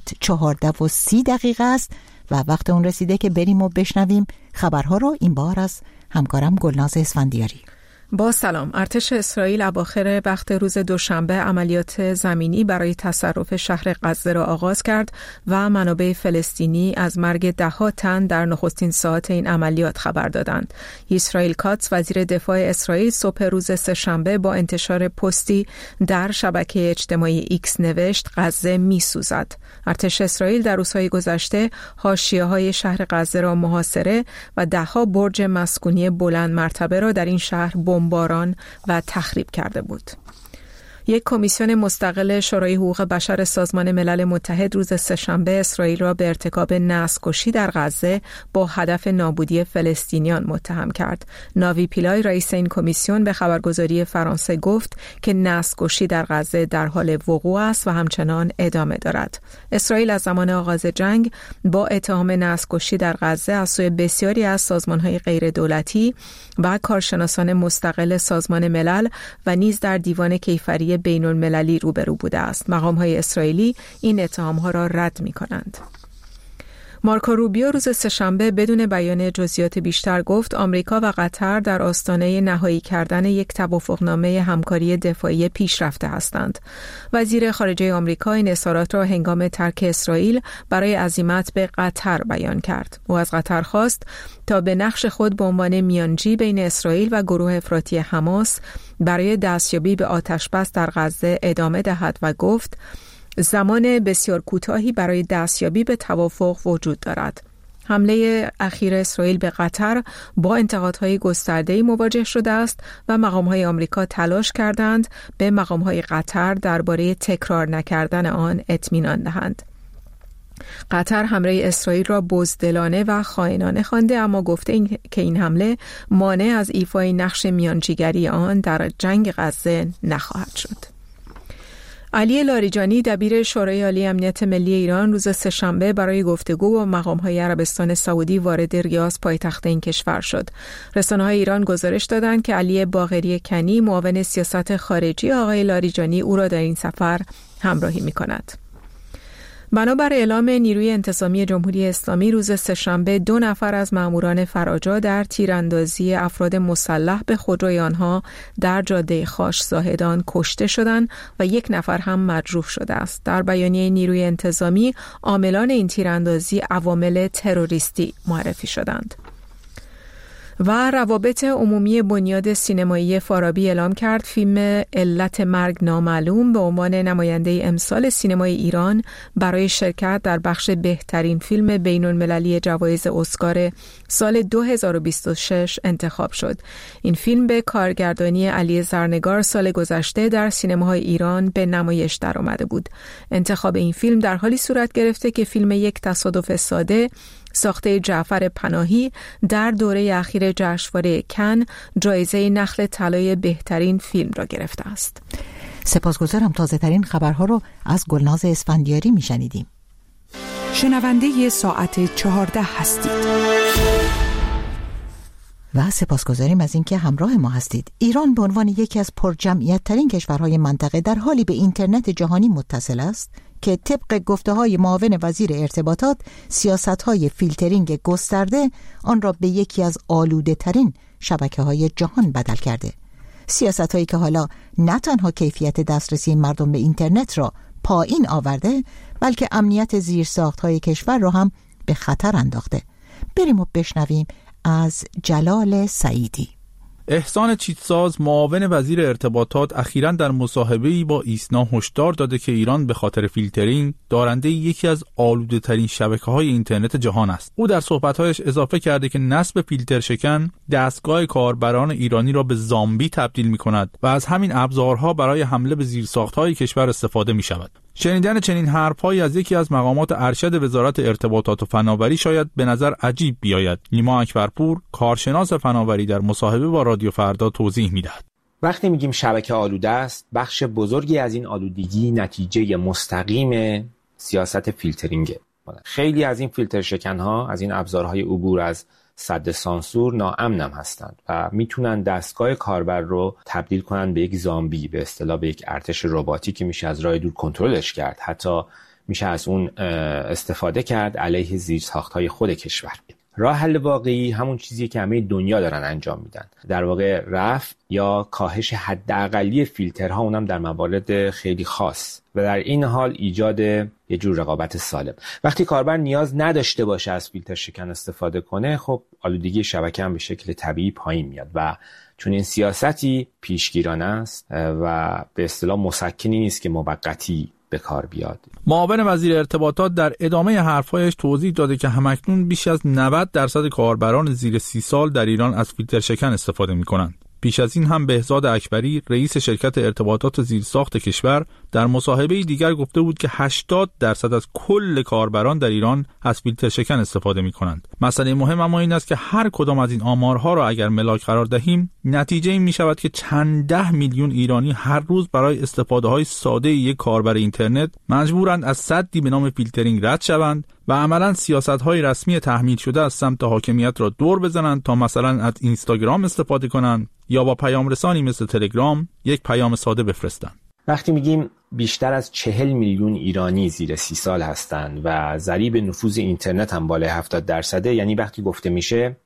14:30 است و وقت اون رسیده که بریم و بشنویم خبرها رو، این بار از همکارم گلناز اسفندیاری. با سلام. ارتش اسرائیل اواخر وقت روز دوشنبه عملیات زمینی برای تصرف شهر غزه را آغاز کرد و منابع فلسطینی از مرگ 10 تن در نخستین ساعات این عملیات خبر دادند. اسرائیل کاتس وزیر دفاع اسرائیل صبح روز سه‌شنبه با انتشار پستی در شبکه اجتماعی ایکس نوشت غزه می‌سوزد. ارتش اسرائیل در روزهای گذشته حاشیه‌های شهر غزه را محاصره و 10 برج مسکونی بلند مرتبه را در این شهر بمباران و تخریب کرده بود. یک کمیسیون مستقل شورای حقوق بشر سازمان ملل متحد روز سه‌شنبه اسرائیل را به ارتکاب نسل‌کشی در غزه با هدف نابودی فلسطینیان متهم کرد. ناوی پیلای رئیس این کمیسیون به خبرگزاری فرانسه گفت که نسل‌کشی در غزه در حال وقوع است و همچنان ادامه دارد. اسرائیل از زمان آغاز جنگ با اتهام نسل‌کشی در غزه از سوی بسیاری از سازمان‌های غیردولتی و کارشناسان مستقل سازمان ملل و نیز در دیوان کیفری بین المللی روبرو بوده است. مقام‌های اسرائیلی این اتهام‌ها را رد می‌کنند. مارکو روبیو روز سه‌شنبه بدون بیان جزئیات بیشتر گفت آمریکا و قطر در آستانه نهایی کردن یک توافقنامه همکاری دفاعی پیشرفته هستند. وزیر خارجه آمریکا این اظهارات را هنگام ترک اسرائیل برای عزیمت به قطر بیان کرد. او از قطر خواست تا به نقش خود به عنوان میانجی بین اسرائیل و گروه افراطی حماس برای دستیابی به آتش‌بس در غزه ادامه دهد و گفت زمان بسیار کوتاهی برای دستیابی به توافق وجود دارد. حمله اخیر اسرائیل به قطر با انتقادهای گسترده‌ای مواجه شده است و مقام‌های آمریکا تلاش کردند به مقام‌های قطر درباره تکرار نکردن آن اطمینان دهند. قطر حمله اسرائیل را بزدلانه و خائنانه خوانده، اما گفته که این حمله مانع از ایفای نقش میانجیگری آن در جنگ غزه نخواهد شد. علی لاریجانی دبیر شورای عالی امنیت ملی ایران روز سه‌شنبه برای گفتگو با مقام‌های عربستان سعودی وارد ریاض پایتخت این کشور شد. رسانه‌های ایران گزارش دادند که علی باقری کنی معاون سیاست خارجی آقای لاریجانی او را در این سفر همراهی می‌کند. بنابر اعلام نیروی انتظامی جمهوری اسلامی روز سه‌شنبه 2 نفر از ماموران فراجا در تیراندازی افراد مسلح به خودروی آنها در جاده خاش زاهدان کشته شدند و 1 نفر هم مجروح شده است. در بیانیه نیروی انتظامی عاملان این تیراندازی عوامل تروریستی معرفی شدند. و روابط عمومی بنیاد سینمایی فارابی اعلام کرد فیلم علت مرگ نامعلوم به عنوان نماینده امسال سینمای ایران برای شرکت در بخش بهترین فیلم بین المللی جوایز اسکار سال 2026 انتخاب شد. این فیلم به کارگردانی علی زرنگار سال گذشته در سینماهای ایران به نمایش در آمده بود. انتخاب این فیلم در حالی صورت گرفته که فیلم یک تصادف ساده ساخته جعفر پناهی در دوره اخیر جشنواره کن جایزه نخل طلای بهترین فیلم را گرفته است. سپاسگزارم. تازه ترین خبرها رو از گلناز اسفندیاری میشنیدیم. شنونده ساعت 14 هستید. و سپاسگزاریم از اینکه همراه ما هستید. ایران به عنوان یکی از پرجمعیت ترین کشورهای منطقه در حالی به اینترنت جهانی متصل است که طبق گفته‌های معاون وزیر ارتباطات سیاست‌های فیلترینگ گسترده آن را به یکی از آلوده‌ترین شبکه‌های جهان بدل کرده. سیاست‌هایی که حالا نه تنها کیفیت دسترسی مردم به اینترنت را پایین آورده بلکه امنیت زیرساخت‌های کشور را هم به خطر انداخته. بریم و بشنویم از جلال سعیدی. احسان چیتساز معاون وزیر ارتباطات اخیراً در مصاحبه‌ای با ایسنا هشدار داده که ایران به خاطر فیلترینگ دارنده یکی از آلوده‌ترین شبکه‌های اینترنت جهان است. او در صحبت‌هایش اضافه کرده که نصب فیلتر شکن دستگاه کاربران ایرانی را به زامبی تبدیل می‌کند و از همین ابزارها برای حمله به زیرساخت‌های کشور استفاده می‌شود. شنیدن چنین حرف‌هایی از یکی از مقامات ارشد وزارت ارتباطات و فناوری شاید به نظر عجیب بیاید. نیما اکبرپور، کارشناس فناوری، در مصاحبه با رادیو فردا توضیح می‌دهد. وقتی میگیم شبکه آلوده است، بخش بزرگی از این آلودگی نتیجه مستقیم سیاست فیلترینگه. خیلی از این فیلتر شکن‌ها، از این ابزارهای عبور از سد سانسور ناامنم هستند و میتونن دستگاه کاربر رو تبدیل کنن به یک زامبی، به اصطلاح به یک ارتش رباتی که میشه از راه دور کنترلش کرد. حتی میشه از اون استفاده کرد علیه زیرساخت‌های خود کشور. راه حل واقعی همون چیزیه که همه دنیا دارن انجام میدن، در واقع رفع یا کاهش حداقلی فیلترها، اونم در موارد خیلی خاص، و در این حال ایجاد یه جور رقابت سالم. وقتی کاربر نیاز نداشته باشه از فیلتر شکن استفاده کنه، خب آلودگی شبکه هم به شکل طبیعی پایین میاد و چون این سیاستی پیشگیرانه است و به اصطلاح مسکنی نیست که موقتی به کار بیاد. معاون وزیر ارتباطات در ادامه حرفایش توضیح داده که همکنون بیش از 90% کاربران زیر 30 سال در ایران از فیلتر شکن استفاده می‌کنند. پیش از این هم بهزاد اکبری، رئیس شرکت ارتباطات زیرساخت کشور، در مصاحبه دیگر گفته بود که 80% از کل کاربران در ایران از فیلتر شکن استفاده می‌کنند. مسئله مهم اما این است که هر کدام از این آمارها را اگر ملاک قرار دهیم، نتیجه این می‌شود که چند ده میلیون ایرانی هر روز برای استفاده‌های ساده یک کاربر اینترنت مجبورند از سدی به نام فیلترینگ رد شوند و عملاً سیاست‌های رسمی تحمیل شده از سمت حاکمیت را دور بزنند تا مثلا از اینستاگرام استفاده کنند یا با پیام رسانی مثل تلگرام یک پیام ساده بفرستند. وقتی میگیم بیشتر از 40 میلیون ایرانی زیر 30 سال هستند و ضریب نفوذ اینترنت هم بالای 70%، یعنی وقتی گفته میشه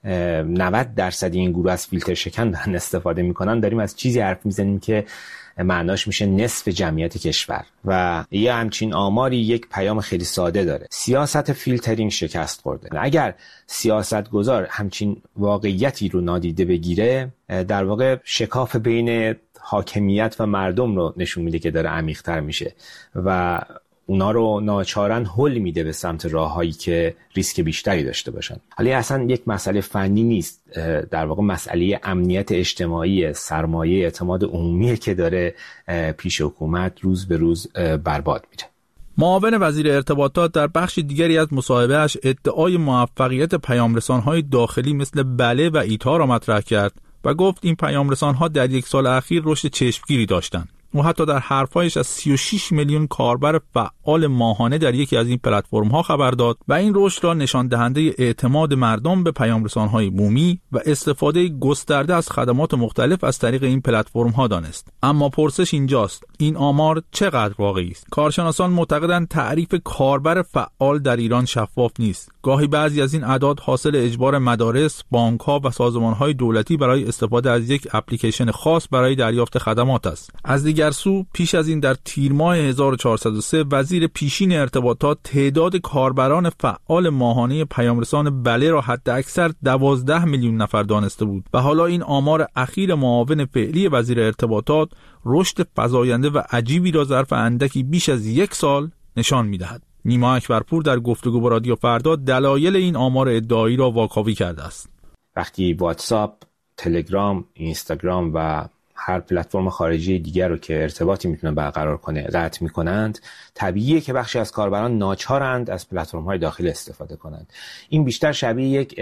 90% این گروه از فیلتر شکن دارن استفاده میکنن، داریم از چیزی حرف میزنیم که معناش میشه نصف جمعیت کشور و یه همچین آماری یک پیام خیلی ساده داره: سیاست فیلترینگ شکست خورده. اگر سیاستگزار همچین واقعیتی رو نادیده بگیره، در واقع شکاف بین حاکمیت و مردم رو نشون میده که داره عمیق‌تر میشه و اونا رو ناچارن هل میده به سمت راههایی که ریسک بیشتری داشته باشن. حالا اصلا یک مسئله فنی نیست، در واقع مسئله امنیت اجتماعی، سرمایه اعتماد عمومی که داره پیش حکومت روز به روز برباد میره. معاون وزیر ارتباطات در بخش دیگری از مصاحبه‌اش ادعای موفقیت پیامرسان‌های داخلی مثل بله و ایتا را مطرح کرد و گفت این پیامرسان‌ها در یک سال اخیر رشد چشمگیری داشتند. او حتی در حرفایش از 36 میلیون کاربر فعال ماهانه در یکی از این پلتفرم‌ها خبر داد و این رشد را نشان دهنده اعتماد مردم به پیامرسان‌های بومی و استفاده گسترده از خدمات مختلف از طریق این پلتفرم‌ها دانست. اما پرسش اینجاست: این آمار چقدر واقعی است؟ کارشناسان معتقدند تعریف کاربر فعال در ایران شفاف نیست. گاهی بعضی از این اعداد حاصل اجبار مدارس، بانک‌ها و سازمان‌های دولتی برای استفاده از یک اپلیکیشن خاص برای دریافت خدمات است. از دیگر سو، پیش از این در تیر ماه 1403 وزیر پیشین ارتباطات تعداد کاربران فعال ماهانه پیامرسان بله را حداکثر 12 میلیون نفر دانسته بود و حالا این آمار اخیر معاون فعلی وزیر ارتباطات رشد فزاینده و عجیبی را ظرف اندکی بیش از یک سال نشان می‌دهد. نیما اکبرپور در گفتگو با رادیو فردا دلایل این آمار ادعایی را واکاوی کرده است. وقتی واتساپ، تلگرام، اینستاگرام و هر پلتفرم خارجی دیگر رو که ارتباطی میتونه برقرار کنه قطع میکنند، طبیعیه که بخشی از کاربران ناچارند از پلتفرم‌های داخلی استفاده کنند. این بیشتر شبیه یک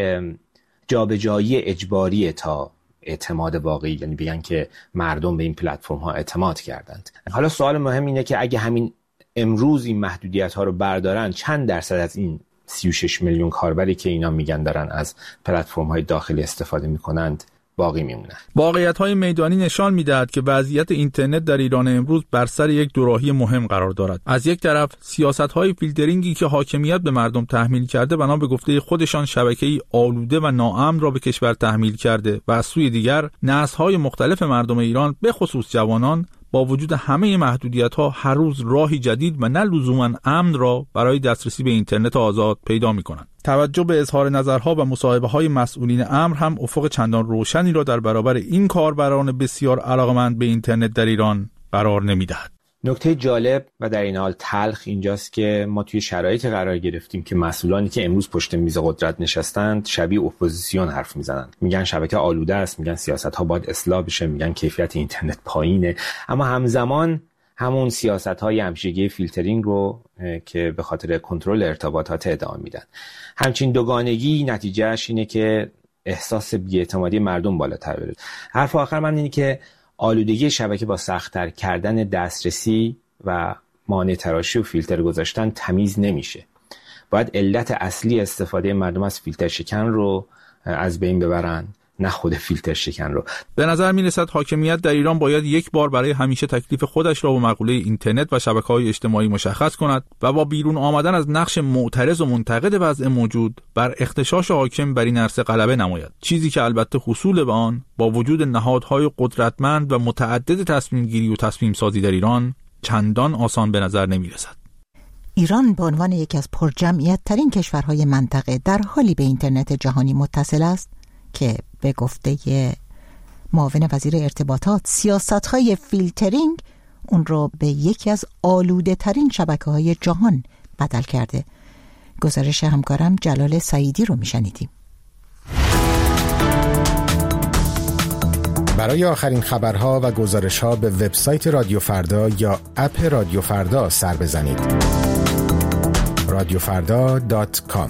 جابجایی اجباریه تا اعتماد واقعی، یعنی بگن که مردم به این پلتفرم‌ها اعتماد کردند. حالا سوال مهم اینه که اگه همین امروز این محدودیت‌ها رو بردارن، چند درصد از این 36 میلیون کاربری که اینا میگن دارن از پلتفرم‌های داخلی استفاده میکنند باقی میمونن؟ واقعیت‌های میدانی نشان می‌دهد که وضعیت اینترنت در ایران امروز بر سر یک دوراهی مهم قرار دارد. از یک طرف سیاست‌های فیلترینگی که حاکمیت به مردم تحمیل کرده بنا به گفته خودشان شبکه‌ای آلوده و ناامن را به کشور تحمیل کرده و از سوی دیگر نسل‌های مختلف مردم ایران به خصوص جوانان با وجود همه محدودیت‌ها هر روز راهی جدید و نه لزوماً امن را برای دسترسی به اینترنت آزاد پیدا می‌کنند. توجه به اظهار نظرها و مصاحبه‌های مسئولین امر هم افق چندان روشنی را در برابر این کاربران بسیار علاقه‌مند به اینترنت در ایران قرار نمی‌دهد. نکته جالب و در این حال تلخ اینجاست که ما توی شرایطی قرار گرفتیم که مسئولانی که امروز پشت میز قدرت نشستند شبیه اپوزیسیون حرف میزنند. میگن شبکه آلوده است، میگن سیاست‌ها باید اصلاح بشه، میگن کیفیت اینترنت پایینه، اما همزمان همون سیاست‌های همیشگی فیلترینگ رو که به خاطر کنترل ارتباطات ادامه میدن. همچین دوگانگی نتیجهش اینه که احساس بی‌اعتمادی مردم بالاتر بره. حرف آخر من اینه که آلودگی شبکه با سخت‌تر کردن دسترسی و مانع تراشی و فیلتر گذاشتن تمیز نمیشه. باید علت اصلی استفاده مردم از فیلتر شکن رو از بین ببرن، نه خود فیلتر شکن رو. به نظر می‌رسد حاکمیت در ایران باید یک بار برای همیشه تکلیف خودش را با مقوله اینترنت و شبکه‌های اجتماعی مشخص کند و با بیرون آمدن از نقش معترض و منتقد وضع موجود بر اختشاش حاکم بر این عرصه غلبه نماید، چیزی که البته حصول به آن با وجود نهادهای قدرتمند و متعدد تصمیم گیری و تصمیم سازی در ایران چندان آسان به نظر نمی‌رسد. ایران به عنوان یکی از پرجمعیت‌ترین کشورهای منطقه در حالی به اینترنت جهانی متصل است که به گفته معاون وزیر ارتباطات سیاست‌های فیلترینگ اون رو به یکی از آلوده ترین شبکه‌های جهان بدل کرده. گزارش همکارم جلال سعیدی رو میشنیدیم. برای آخرین خبرها و گزارش‌ها به وبسایت رادیو فردا یا اپ رادیو فردا سر بزنید. radiofarda.com.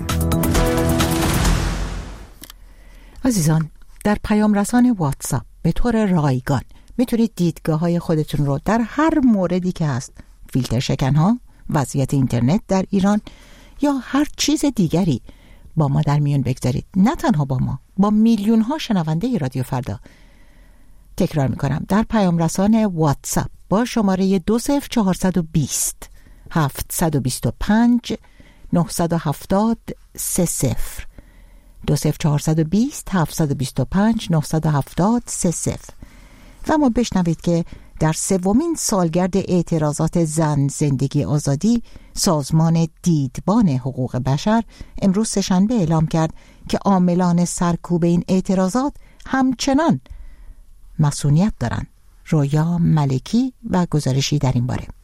عزیزان، در پیام رسان واتساپ به طور رایگان میتونید دیدگاه‌های خودتون رو در هر موردی که هست، فیلتر شکن‌ها، وضعیت اینترنت در ایران یا هر چیز دیگری با ما در میون بگذارید. نه تنها با ما، با میلیون‌ها شنونده رادیو فردا. تکرار میکنم، در پیام رسان واتساپ با شماره 20420 725 970 30 20420 725 970 30 و ما بشنوید که در سومین سالگرد اعتراضات زن زندگی آزادی سازمان دیدبان حقوق بشر امروز سه‌شنبه اعلام کرد که عاملان سرکوب این اعتراضات همچنان مسئولیت دارند. رویا ملکی و گزارشی در این باره.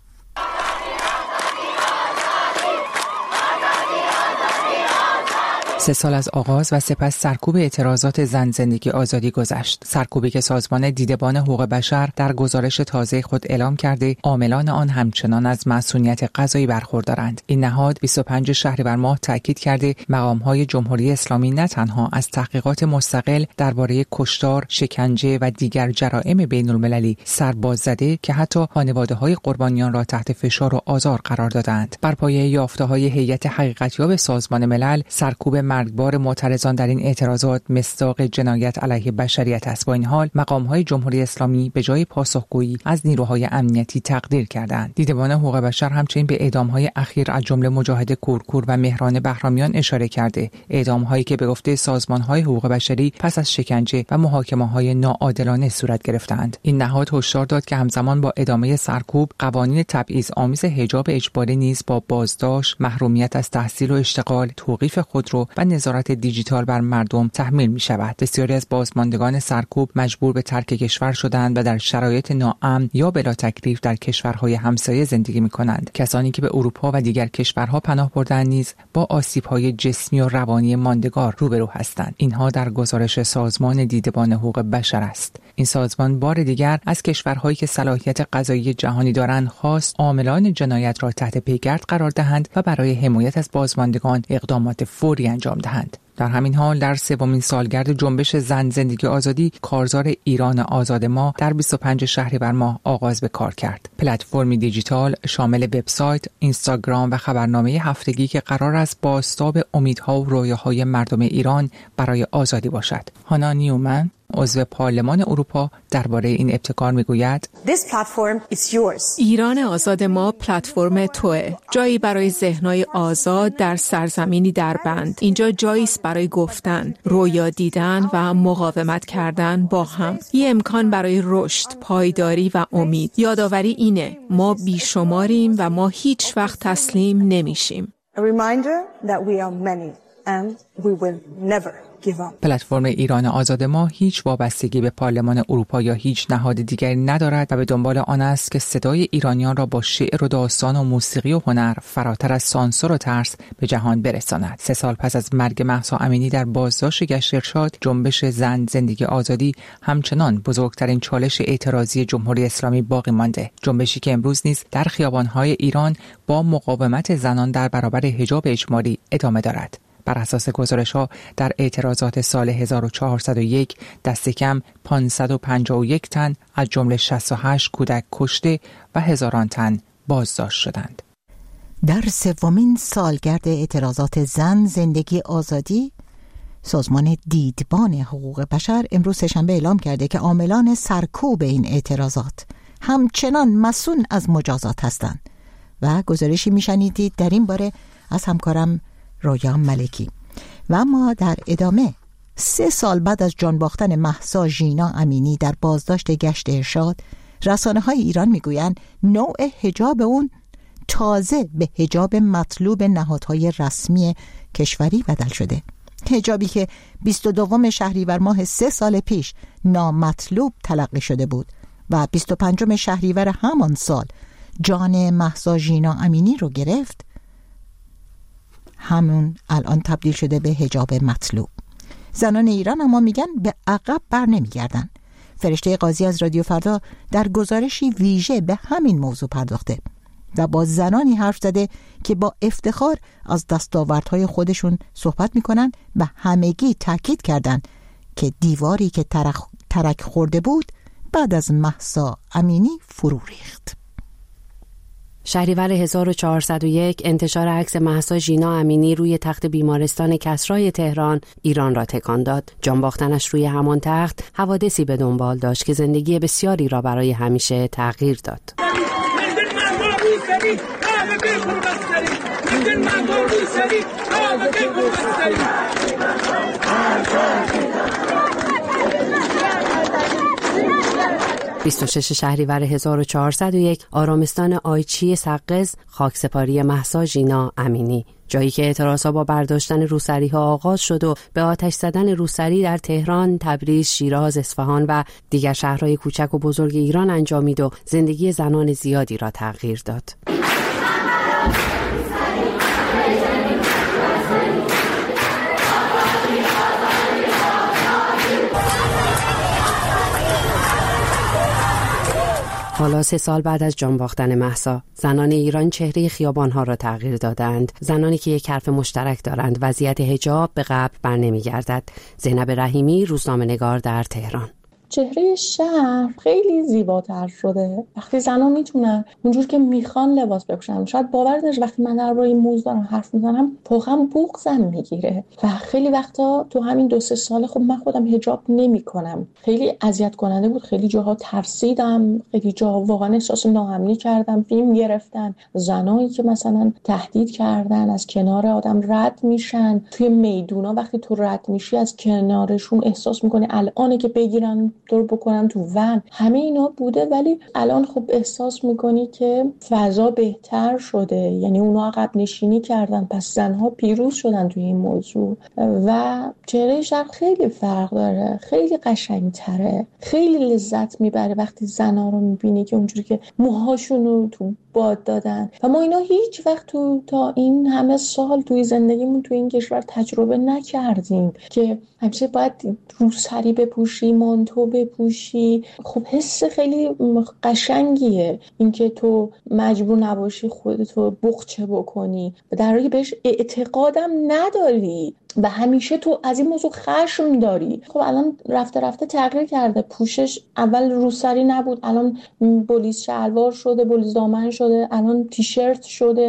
3 سال از آغاز و سپس سرکوب اعتراضات زن زندگی آزادی گذشت. سرکوبی که سازمان دیدبان حقوق بشر در گزارش تازه خود اعلام کرده عاملان آن همچنان از مسئولیت قضایی برخوردارند. این نهاد 25 شهریور ماه تاکید کرده مقام‌های جمهوری اسلامی نه تنها از تحقیقات مستقل درباره کشتار، شکنجه و دیگر جرائم بین‌المللی سرباز زده که حتی خانواده‌های قربانیان را تحت فشار و آزار قرار دادند. بر پایه یافته‌های هیئت حقیقت‌یاب سازمان ملل، سرکوب مرگبار معترضان در این اعتراضات مصداق جنایت علیه بشریت است. با این حال مقام‌های جمهوری اسلامی به جای پاسخگویی از نیروهای امنیتی تقدیر کردند. دیدبان حقوق بشر همچنین به اعدام‌های اخیر از جمله مجاهد کورکور و مهران بهرامیان اشاره کرده. اعدام‌هایی که به گفته سازمان‌های حقوق بشری پس از شکنجه و محاکمه‌های ناعادلانه صورت گرفتند. این نهاد هشدار داد که همزمان با ادامه سرکوب، قوانین تبعیض‌آمیز حجاب اجباری نیز با بازداشت، محرومیت از تحصیل و اشتغال، توقیف خودرو و نظارت دیجیتال بر مردم تحمیل می شود. بسیاری از بازماندگان سرکوب مجبور به ترک کشور شدند و در شرایط ناامن یا بلا تکلیف در کشورهای همسایه زندگی می کنند. کسانی که به اروپا و دیگر کشورها پناه بردند نیز با آسیب‌های جسمی و روانی ماندگار روبرو هستند. اینها در گزارش سازمان دیدبان حقوق بشر است. این سازمان بار دیگر از کشورهایی که صلاحیت قضایی جهانی دارند خواست عاملان جنایت را تحت پیگرد قرار دهند و برای حمایت از بازماندگان اقدامات فوری انجام دهند. در همین حال در سومین سالگرد جنبش زن زندگی آزادی، کارزار ایران آزاد ما در 25 شهریور ماه آغاز به کار کرد. پلتفرمی دیجیتال شامل وبسایت، اینستاگرام و خبرنامه هفتگی که قرار است بازتاب امیدها و رویاهای مردم ایران برای آزادی باشد. هانا نیومن، عضو پارلمان اروپا درباره این ابتکار میگوید ایران آزاد ما پلتفرم توئه، جایی برای ذهن‌های آزاد در سرزمینی در بند. اینجا جایی است برای گفتن، رویا دیدن و مقاومت کردن با هم. یه امکان برای رشد، پایداری و امید. یادآوری اینه ما بیشماریم و ما هیچ وقت تسلیم نمیشیم. پلتفرم ایران آزاد ما هیچ وابستگی به پارلمان اروپا یا هیچ نهاد دیگری ندارد و به دنبال آن است که صدای ایرانیان را با شعر و داستان و موسیقی و هنر فراتر از سانسور و ترس به جهان برساند. 3 سال پس از مرگ مهسا امینی در بازداشت گشت ارشاد، جنبش زن زندگی آزادی همچنان بزرگترین چالش اعتراضی جمهوری اسلامی باقی مانده. جنبشی که امروز نیز در خیابان‌های ایران با مقاومت زنان در برابر حجاب اجباری ادامه دارد. بر اساس گزارش‌ها در اعتراضات سال 1401 دست کم 551 تن از جمله 68 کودک کشته و هزاران تن بازداشت شدند. در 3مین سالگرد اعتراضات زن زندگی آزادی، سازمان دیدبان حقوق بشر امروز سه‌شنبه اعلام کرده که عاملان سرکوب این اعتراضات همچنان مسئول از مجازات هستند و گزارشی میشنیدید در این باره از همکارم رویا ملکی. و اما در ادامه 3 سال بعد از جان باختن مهسا ژینا امینی در بازداشت گشت ارشاد، رسانه‌های ایران میگویند نوع حجاب اون تازه به حجاب مطلوب نهادهای رسمی کشوری بدل شده. حجابی که 22 شهریور ماه 3 سال پیش نامطلوب تلقی شده بود و 25 شهریور همان سال جان مهسا ژینا امینی رو گرفت، همون الان تبدیل شده به حجاب مطلوب. زنان ایران اما میگن به عقب بر نمیگردن. فرشته قاضی از رادیو فردا در گزارشی ویژه به همین موضوع پرداخته و با زنانی حرف زده که با افتخار از دستاوردهای خودشون صحبت میکنن و همگی تاکید کردن که دیواری که ترک خورده بود بعد از مهسا امینی فرو ریخت. شهریور 1401 انتشار عکس مهسا ژینا امینی روی تخت بیمارستان کسرای تهران ایران را تکان داد. جان باختنش روی همان تخت حوادثی به دنبال داشت که زندگی بسیاری را برای همیشه تغییر داد. 26 شهریور 1401 آرامستان آیچی سقز، خاکسپاری مهسا ژینا امینی، جایی که اعتراضها با برداشتن روسری‌ها آغاز شد و به آتش زدن روسری در تهران، تبریز، شیراز، اصفهان و دیگر شهرهای کوچک و بزرگ ایران انجامید و زندگی زنان زیادی را تغییر داد. حالا 3 سال بعد از جان باختن مهسا، زنان ایران چهره خیابان‌ها را تغییر دادند. زنانی که یک حرف مشترک دارند، وضعیت حجاب به قبل بر نمی‌گردد. زینب رحیمی، روزنامه‌نگار در تهران. چهره شهر خیلی زیباتر شده وقتی زنان میتونن اونجور که میخوان لباس بپوشن. شاید باور نشه وقتی من درباره این موضوع دارم حرف میزنم پاهم بغضم میگیره و خیلی وقتا تو همین 2-3 سال خب من خودم حجاب نمیکنم. خیلی اذیت کننده بود، خیلی جاها ترسیدم، خیلی جاها واقعا احساس ناامنی کردم. فیلم گرفتن، زنایی که مثلا تهدید کردن از کنار آدم رد میشن توی میدونا، وقتی تو رد میشی از کنارشون احساس میکنی الانه که بگیرن دور بکنن تو ون. همه اینا بوده ولی الان خب احساس میکنی که فضا بهتر شده، یعنی اونا عقب نشینی کردن، پس زنها پیروز شدن توی این موضوع و چهره شهر خیلی فرق داره، خیلی قشنگتره، خیلی لذت میبره وقتی زنها رو میبینی که اونجوری که موهاشون رو تو باد دادن و ما اینا هیچ وقت تا این همه سال توی زندگیمون توی این کشور تجربه نکردیم که همیشه باید روسری بپوشی، مانتو بپوشی. خب حس خیلی قشنگیه اینکه تو مجبور نباشی خودتو بخچه بکنی و در حالی بهش اعتقادم نداری و همیشه تو از این موضوع خشم داری. خب الان رفته رفته تغییر کرده. پوشش اول روسری نبود، الان بلیز شلوار شده، بلیز دامن شده، الان تیشرت شده.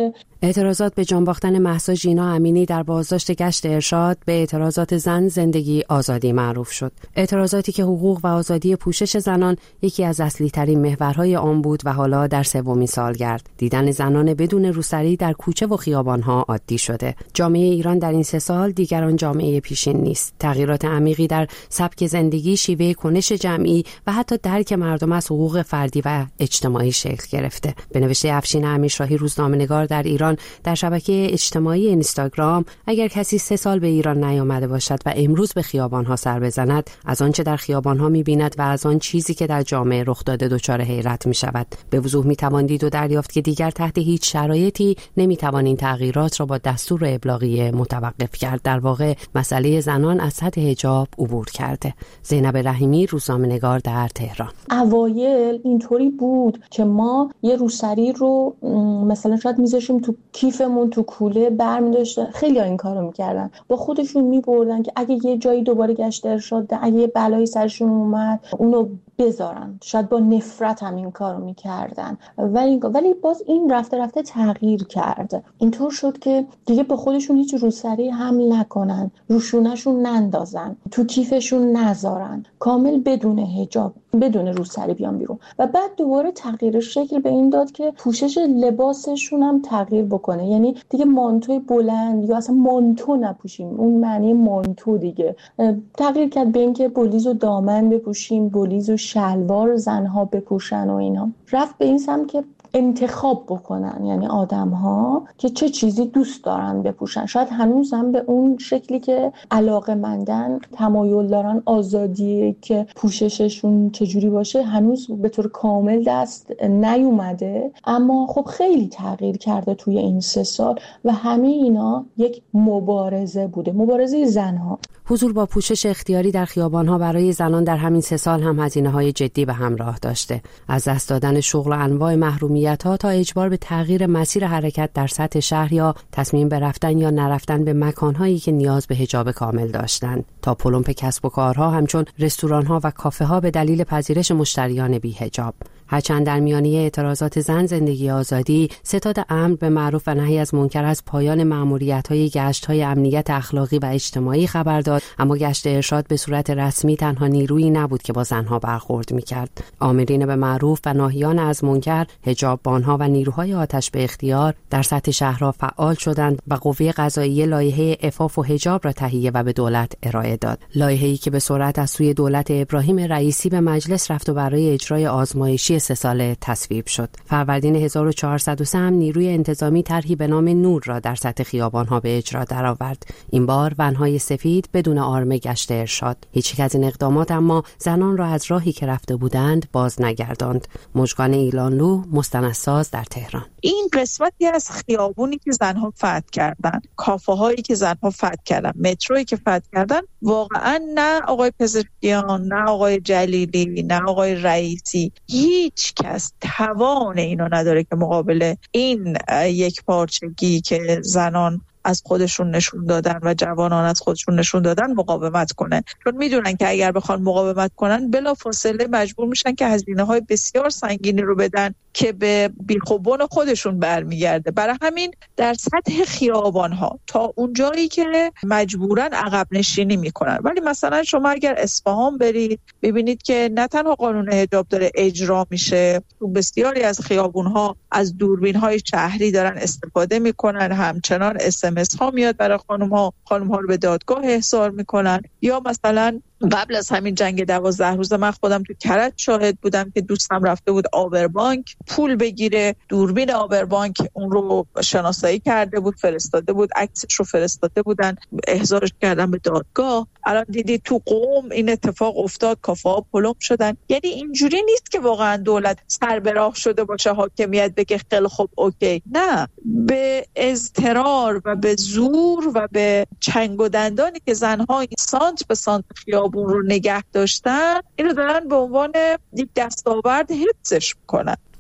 اعتراضات به جان باختن مهسا ژینا امینی در بازداشت گشت ارشاد به اعتراضات زن زندگی آزادی معروف شد. اعتراضاتی که حقوق و آزادی پوشش زنان یکی از اصلی ترین محورهای آن بود و حالا در سومین سالگرد دیدن زنان بدون روسری در کوچه و خیابانها عادی شده. جامعه ایران در این 3 سال دیگر آن جامعه پیشین نیست. تغییرات عمیقی در سبک زندگی، شیوه کنش جمعی و حتی درک مردم از حقوق فردی و اجتماعی شکل گرفته. به نوشته افشین امیرشاهی روزنامه‌نگار در ایران در شبکه اجتماعی اینستاگرام، اگر کسی 3 سال به ایران نیامده باشد و امروز به خیابان‌ها سر بزند، از آنچه در خیابان‌ها می‌بیند و از آن چیزی که در جامعه رخ داده دچار حیرت می‌شود. به وضوح می‌توان دید و دریافت که دیگر تحت هیچ شرایطی نمی‌توان این تغییرات را با دستور ابلاغی متوقف کرد. در واقع مسئله زنان از سطح حجاب عبور کرده. زینب رحیمی، روزنامه‌نگار در تهران. اوایل اینطوری بود که ما یه روسری رو مثلا شاید میذاشیم تو کیفمون، تو کوله برمی‌داشتن. خیلی ها این کارو میکردن، با خودشون میبردن که اگه یه جایی دوباره گشت ارشاد، اگه یه بلایی سرشون اومد اونو بذارن. شاید با نفرت هم این کارو میکردن، ولی باز این رفته رفته تغییر کرد. اینطور شد که دیگه با خودشون هیچ روسری حمل نکنن، روشونشون نندازن، تو کیفشون نذارن، کامل بدون حجاب، بدون روسری بیان بیرون. و بعد دوباره تغییر شکل به این داد که پوشش لباسشون هم تغییر بکنه. یعنی دیگه مانتوی بلند یا اصلا مانتو نپوشیم، اون معنی مانتو دیگه تغییر کرد به این که بلیز و دامن بپوشیم، بلیز و شلوار زنها بپوشن و اینا. رفت به این سمت که انتخاب بکنن، یعنی آدم‌ها که چه چیزی دوست دارن بپوشن. شاید هنوزم به اون شکلی که علاقه‌مندن، تمایل دارن، آزادی که پوشششون چجوری باشه هنوز به طور کامل دست نیومده، اما خب خیلی تغییر کرده توی این 3 سال و همه اینا یک مبارزه بوده، مبارزه زنها. حضور با پوشش اختیاری در خیابان‌ها برای زنان در همین 3 سال هم هزینه‌های جدی به همراه داشته. از دست دادن شغل و انواع محرومیت‌ها تا اجبار به تغییر مسیر حرکت در سطح شهر یا تصمیم به رفتن یا نرفتن به مکان‌هایی که نیاز به حجاب کامل داشتند، تا پلمپ کسب و کارها همچون رستوران‌ها و کافه‌ها به دلیل پذیرش مشتریان بی‌حجاب. هرچند در میانه اعتراضات زن زندگی آزادی، ستاد امر به معروف و نهی از منکر از پایان مأموریت‌های گشت‌های امنیت اخلاقی و اجتماعی خبر داد، اما گشت ارشاد به صورت رسمی تنها نیرویی نبود که با زنها برخورد می‌کرد. آمرین به معروف و ناهیان از منکر، حجاببان‌ها و نیروهای آتش به اختیار در سطح شهرها فعال شدند و قوه قضاییه لایحه عفاف و حجاب را تهیه و به دولت ارائه داد. لایحه‌ای که به سرعت از سوی دولت ابراهیم رئیسی به مجلس رفت و برای اجرای آزمایشی 3 ساله تصویب شد. فروردین 1403 هم نیروی انتظامی طرحی به نام نور را در سطح خیابان‌ها به اجرا درآورد. این بار ون‌های سفید بدون آرم گشت ارشاد. هیچ یک از این اقدامات اما زنان را از راهی که رفته بودند باز نگرداند. مژگان ایلانلو، مستندساز در تهران. این قسمتی از خیابونی که زنها فتح کردن، کافه‌هایی که زنها فتح کردن، مترویی که فتح کردن، واقعا نه آقای پزشکیان، نه آقای جلیلی، نه آقای رئیسی، هیچ کس توان اینو نداره که مقابل این یک پارچگی که زنان از خودشون نشون دادن و جوانان از خودشون نشون دادن مقاومت کنه. چون میدونن که اگر بخوان مقاومت کنن بلافاصله مجبور میشن که هزینه‌های بسیار سنگینی رو بدن که به بیخوبون خودشون برمیگرده. برای همین در سطح خیابان‌ها تا اونجایی که مجبورن عقب نشینی میکنن. ولی مثلا شما اگر اصفهان برید ببینید که نه تنها قانون حجاب داره اجرا میشه، تو بسیاری از خیابان‌ها از دوربین‌های شهری دارن استفاده میکنن، همچنان SMS ها میاد برای خانم ها رو به دادگاه احضار میکنن. یا مثلا قبل از همین جنگ 12 روزه من خودم تو کرج شاهد بودم که دوستم رفته بود آبربانک پول بگیره، دوربین آبربانک اون رو شناسایی کرده بود، فرستاده بود، عکسش رو فرستاده بودن، احضارش کردن به دادگاه. الان دیدی تو قم این اتفاق افتاد، کافه‌ها پلم شدن. یعنی اینجوری نیست که واقعا دولت سر به راه شده باشه، حاکمیت بگه خیلی خوب اوکی. نه، به اضطرار و به زور و به چنگ و دندانی که زنها این سانت به سانت خیابون رو نگه داشتن، اینو دارن به عنوان یک دستاورد حفظش میکنن.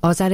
آذر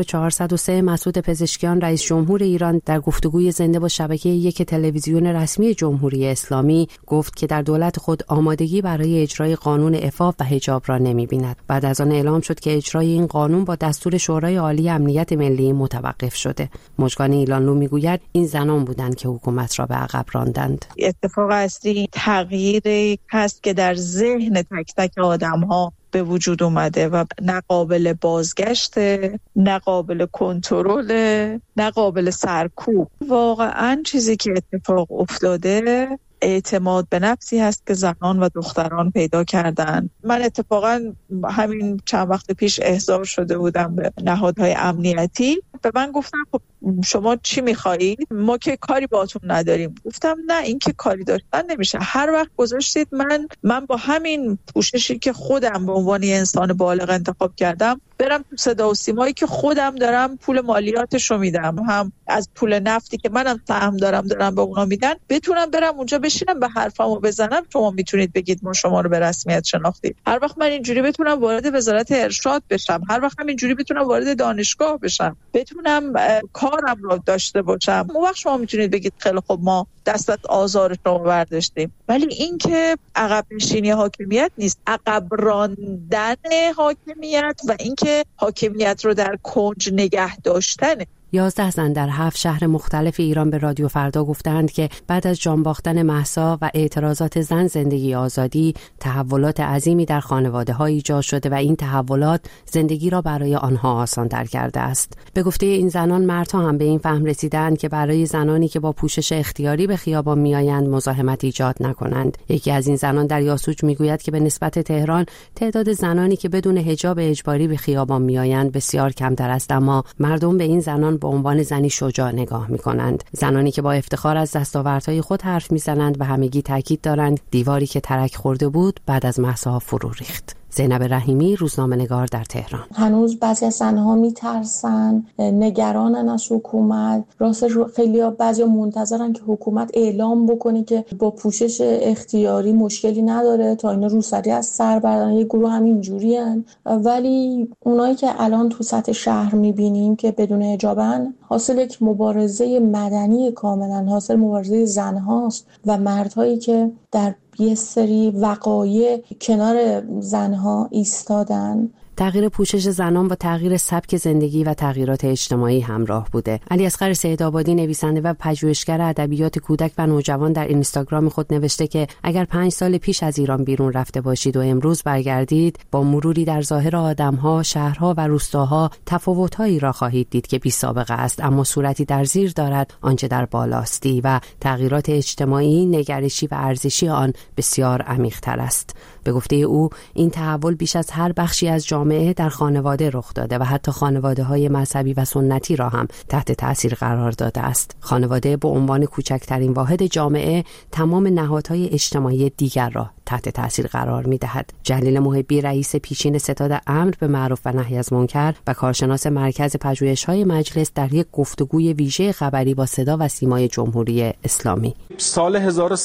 1403 مسعود پزشکیان رئیس جمهور ایران در گفتگوی زنده با شبکه یک تلویزیون رسمی جمهوری اسلامی گفت که در دولت خود آمادگی برای اجرای قانون عفاف و حجاب را نمی‌بیند. بعد از آن اعلام شد که اجرای این قانون با دستور شورای عالی امنیت ملی متوقف شده. مژگان ایلانلو میگوید این زنان بودند که حکومت را به عقب راندند. اتفاق اصلی تغییری هست که در ذهن تک تک آدم‌ها به وجود اومده و نه قابل بازگشته، نه قابل کنترل، نه قابل سرکوب. واقعا چیزی که اتفاق افتاده اعتماد به نفسی هست که زنان و دختران پیدا کردن. من اتفاقا همین چند وقت پیش احضار شده بودم به نهادهای امنیتی. به من گفتن خب شما چی می‌خواید؟ ما که کاری باهاتون نداریم. گفتم نه، این که کاری داشتن نمیشه. هر وقت گذاشتید من با همین پوششی که خودم به عنوان انسان بالغ انتخاب کردم برم تو صدا و سیمایی که خودم دارم پول مالیاتش رو میدم، هم از پول نفتی که منم سهم دارم به اونا میدن، بتونم برم اونجا بشینم به حرفمو بزنم. شما میتونید بگید ما شما رو به رسمیت شناختیم. هر وقت من اینجوری بتونم وارد وزارت ارشاد بشم، هر وقت هم اینجوری بتونم وارد دانشگاه بشم، بتونم کارم رو داشته باشم، اون وقت شما میتونید بگید خیلی خب ما دست از آزار شما برداشتیم. ولی این که عقب نشینی حاکمیت نیست، عقب راندن حاکمیت و اینکه حاکمیت رو در کنج نگه داشتنه. 11 زن در 7 شهر مختلف ایران به رادیو فردا گفتند که بعد از جان باختن مهسا و اعتراضات زن زندگی آزادی، تحولات عظیمی در خانواده‌ها ایجاد شده و این تحولات زندگی را برای آنها آسان‌تر کرده است. به گفته این زنان، مردها هم به این فهم رسیدند که برای زنانی که با پوشش اختیاری به خیابان میآیند مزاحمت ایجاد نکنند. یکی از این زنان در یاسوج میگوید که به نسبت تهران تعداد زنانی که بدون حجاب اجباری به خیابان میآیند بسیار کمتر است، اما مردم به این زنان به عنوان زنی شجاع نگاه می‌کنند. زنانی که با افتخار از دستاوردهای خود حرف می‌زنند و همگی تاکید دارند دیواری که ترک خورده بود بعد از مهسا فرو ریخت. زینب رحیمی، روزنامه‌نگار در تهران. هنوز بعضی از زن‌ها میترسن، نگرانن از حکومت. راستش خیلی‌ها بعضیا منتظرن که حکومت اعلام بکنه که با پوشش اختیاری مشکلی نداره تا اینا روسری از سر بردارن. یه گروه همین جورین، ولی اونایی که الان تو سطح شهر می‌بینیم که بدون حجابن، حاصل یک مبارزه مدنی کاملا، حاصل مبارزه زن‌هاست و مردهایی که در یه سری وقایع کنار زنها ایستادن. تغییر پوشش زنان با تغییر سبک زندگی و تغییرات اجتماعی همراه بوده. علیاصغر سیدآبادی، نویسنده و پژوهشگر ادبیات کودک و نوجوان، در اینستاگرام خود نوشته که اگر 5 سال پیش از ایران بیرون رفته باشید و امروز برگردید، با مروری در ظاهر آدم‌ها، شهرها و روستاها تفاوت‌هایی را خواهید دید که بی‌سابقه است، اما صورتی در زیر دارد آنچه در بالاستی و تغییرات اجتماعی، نگرشی و ارزشی آن بسیار عمیق‌تر است. به گفته او، این تحول بیش از هر بخشی از جامعه در خانواده رخ داده و حتی خانواده‌های مذهبی و سنتی را هم تحت تأثیر قرار داده است. خانواده به عنوان کوچکترین واحد جامعه تمام نهادهای اجتماعی دیگر را تحت تأثیر قرار می‌دهد. جلیل محبی، رئیس پیشین ستاد امر به معروف و نهی از منکر و کارشناس مرکز پژوهش‌های مجلس، در یک گفتگوی ویژه خبری با صدا و سیمای جمهوری اسلامی: سال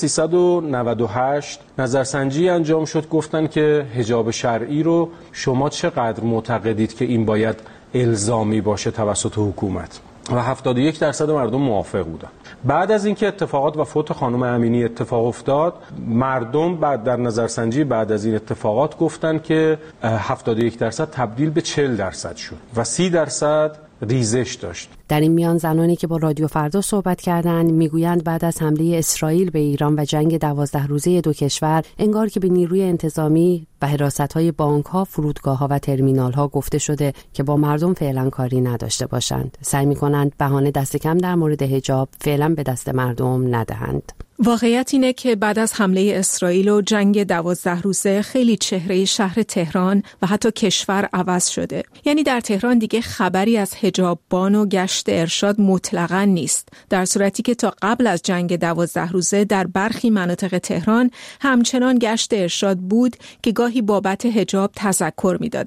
1398 نظرسنجی انجام شد، گفتن که حجاب شرعی رو شما چقدر معتقدید که این باید الزامی باشه توسط حکومت؟ و 71% مردم موافق بودن. بعد از اینکه اتفاقات و فوت خانم امینی اتفاق افتاد، مردم بعد در نظرسنجی بعد از این اتفاقات گفتن که 71% تبدیل به 40% شد و 30% ریزش داشت. در این میان زنانی که با رادیو فردا صحبت کردند میگویند بعد از حمله اسرائیل به ایران و جنگ 12 روزه دو کشور، انگار که به نیروی انتظامی و حراست‌های بانک‌ها، فرودگاه‌ها و ترمینال‌ها گفته شده که با مردم فعلا کاری نداشته باشند. سعی می‌کنند بهانه دست کم در مورد حجاب فعلا به دست مردم ندهند. واقعیت اینه که بعد از حمله اسرائیل و جنگ 12 روزه خیلی چهره شهر تهران و حتی کشور عوض شده. یعنی در تهران دیگه خبری از حجاببان و گشت ارشاد مطلقاً نیست، در صورتی که تا قبل از جنگ 12 روزه در برخی مناطق تهران همچنان گشت ارشاد بود که گاهی بابت حجاب تذکر میدادن.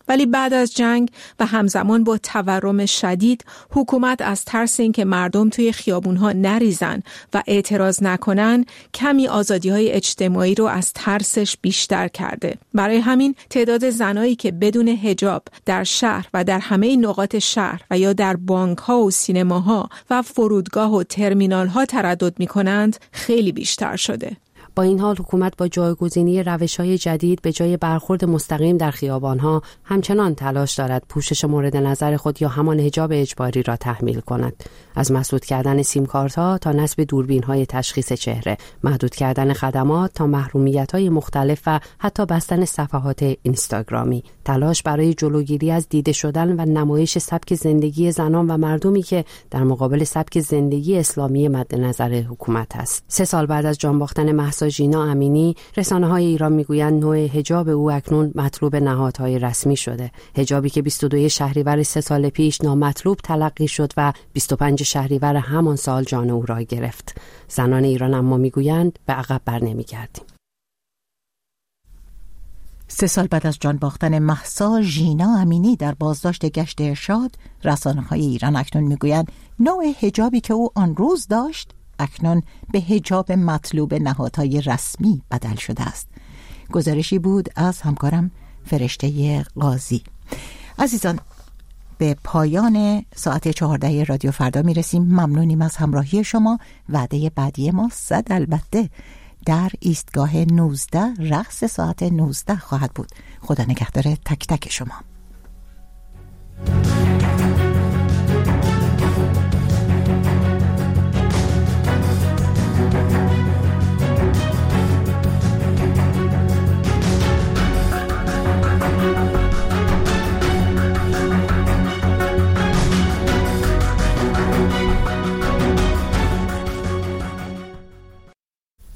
ولی بعد از جنگ و همزمان با تورم شدید، حکومت از ترس اینکه مردم توی خیابونها نریزن و اعتراض نکنن، کمی آزادی‌های اجتماعی رو از ترسش بیشتر کرده. برای همین تعداد زنایی که بدون حجاب در شهر و در همه نقاط شهر و یا در بانک‌ها و سینماها و فرودگاه و ترمینال‌ها تردد می‌کنند خیلی بیشتر شده. با این حال حکومت با جایگزینی روش‌های جدید به جای برخورد مستقیم در خیابان‌ها همچنان تلاش دارد پوشش مورد نظر خود یا همان حجاب اجباری را تحمیل کند. از مسدود کردن سیم کارت‌ها تا نصب دوربین‌های تشخیص چهره، محدود کردن خدمات تا محرومیت‌های مختلف و حتی بستن صفحات اینستاگرامی. تلاش برای جلوگیری از دیده شدن و نمایش سبک زندگی زنان و مردمی که در مقابل سبک زندگی اسلامی مد نظر حکومت است. 3 سال بعد از جان باختن مهسا ژینا امینی، رسانه‌های ایران میگویند نوع حجاب او اکنون مطلوب نهادهای رسمی شده. حجابی که 22 شهریور 3 سال پیش نامطلوب تلقی شد و 25 شهریور همان سال جان او را گرفت. زنان ایران اما میگویند به عقب برنمیگردیم. 3 سال بعد از جان باختن مهسا ژینا امینی در بازداشت گشت ارشاد، رسانه‌های ایران اکنون میگویند نوع حجابی که او آن روز داشت اکنون به حجاب مطلوب نهادهای رسمی بدل شده است. گزارشی بود از همکارم فرشته قاضی. عزیزان، به پایان ساعت 14 رادیو فردا میرسیم. ممنونیم از همراهی شما. وعده بعدی ما 100 البته در ایستگاه 19 رقص ساعت 19 خواهد بود. خدا نگهدار تک تک شما.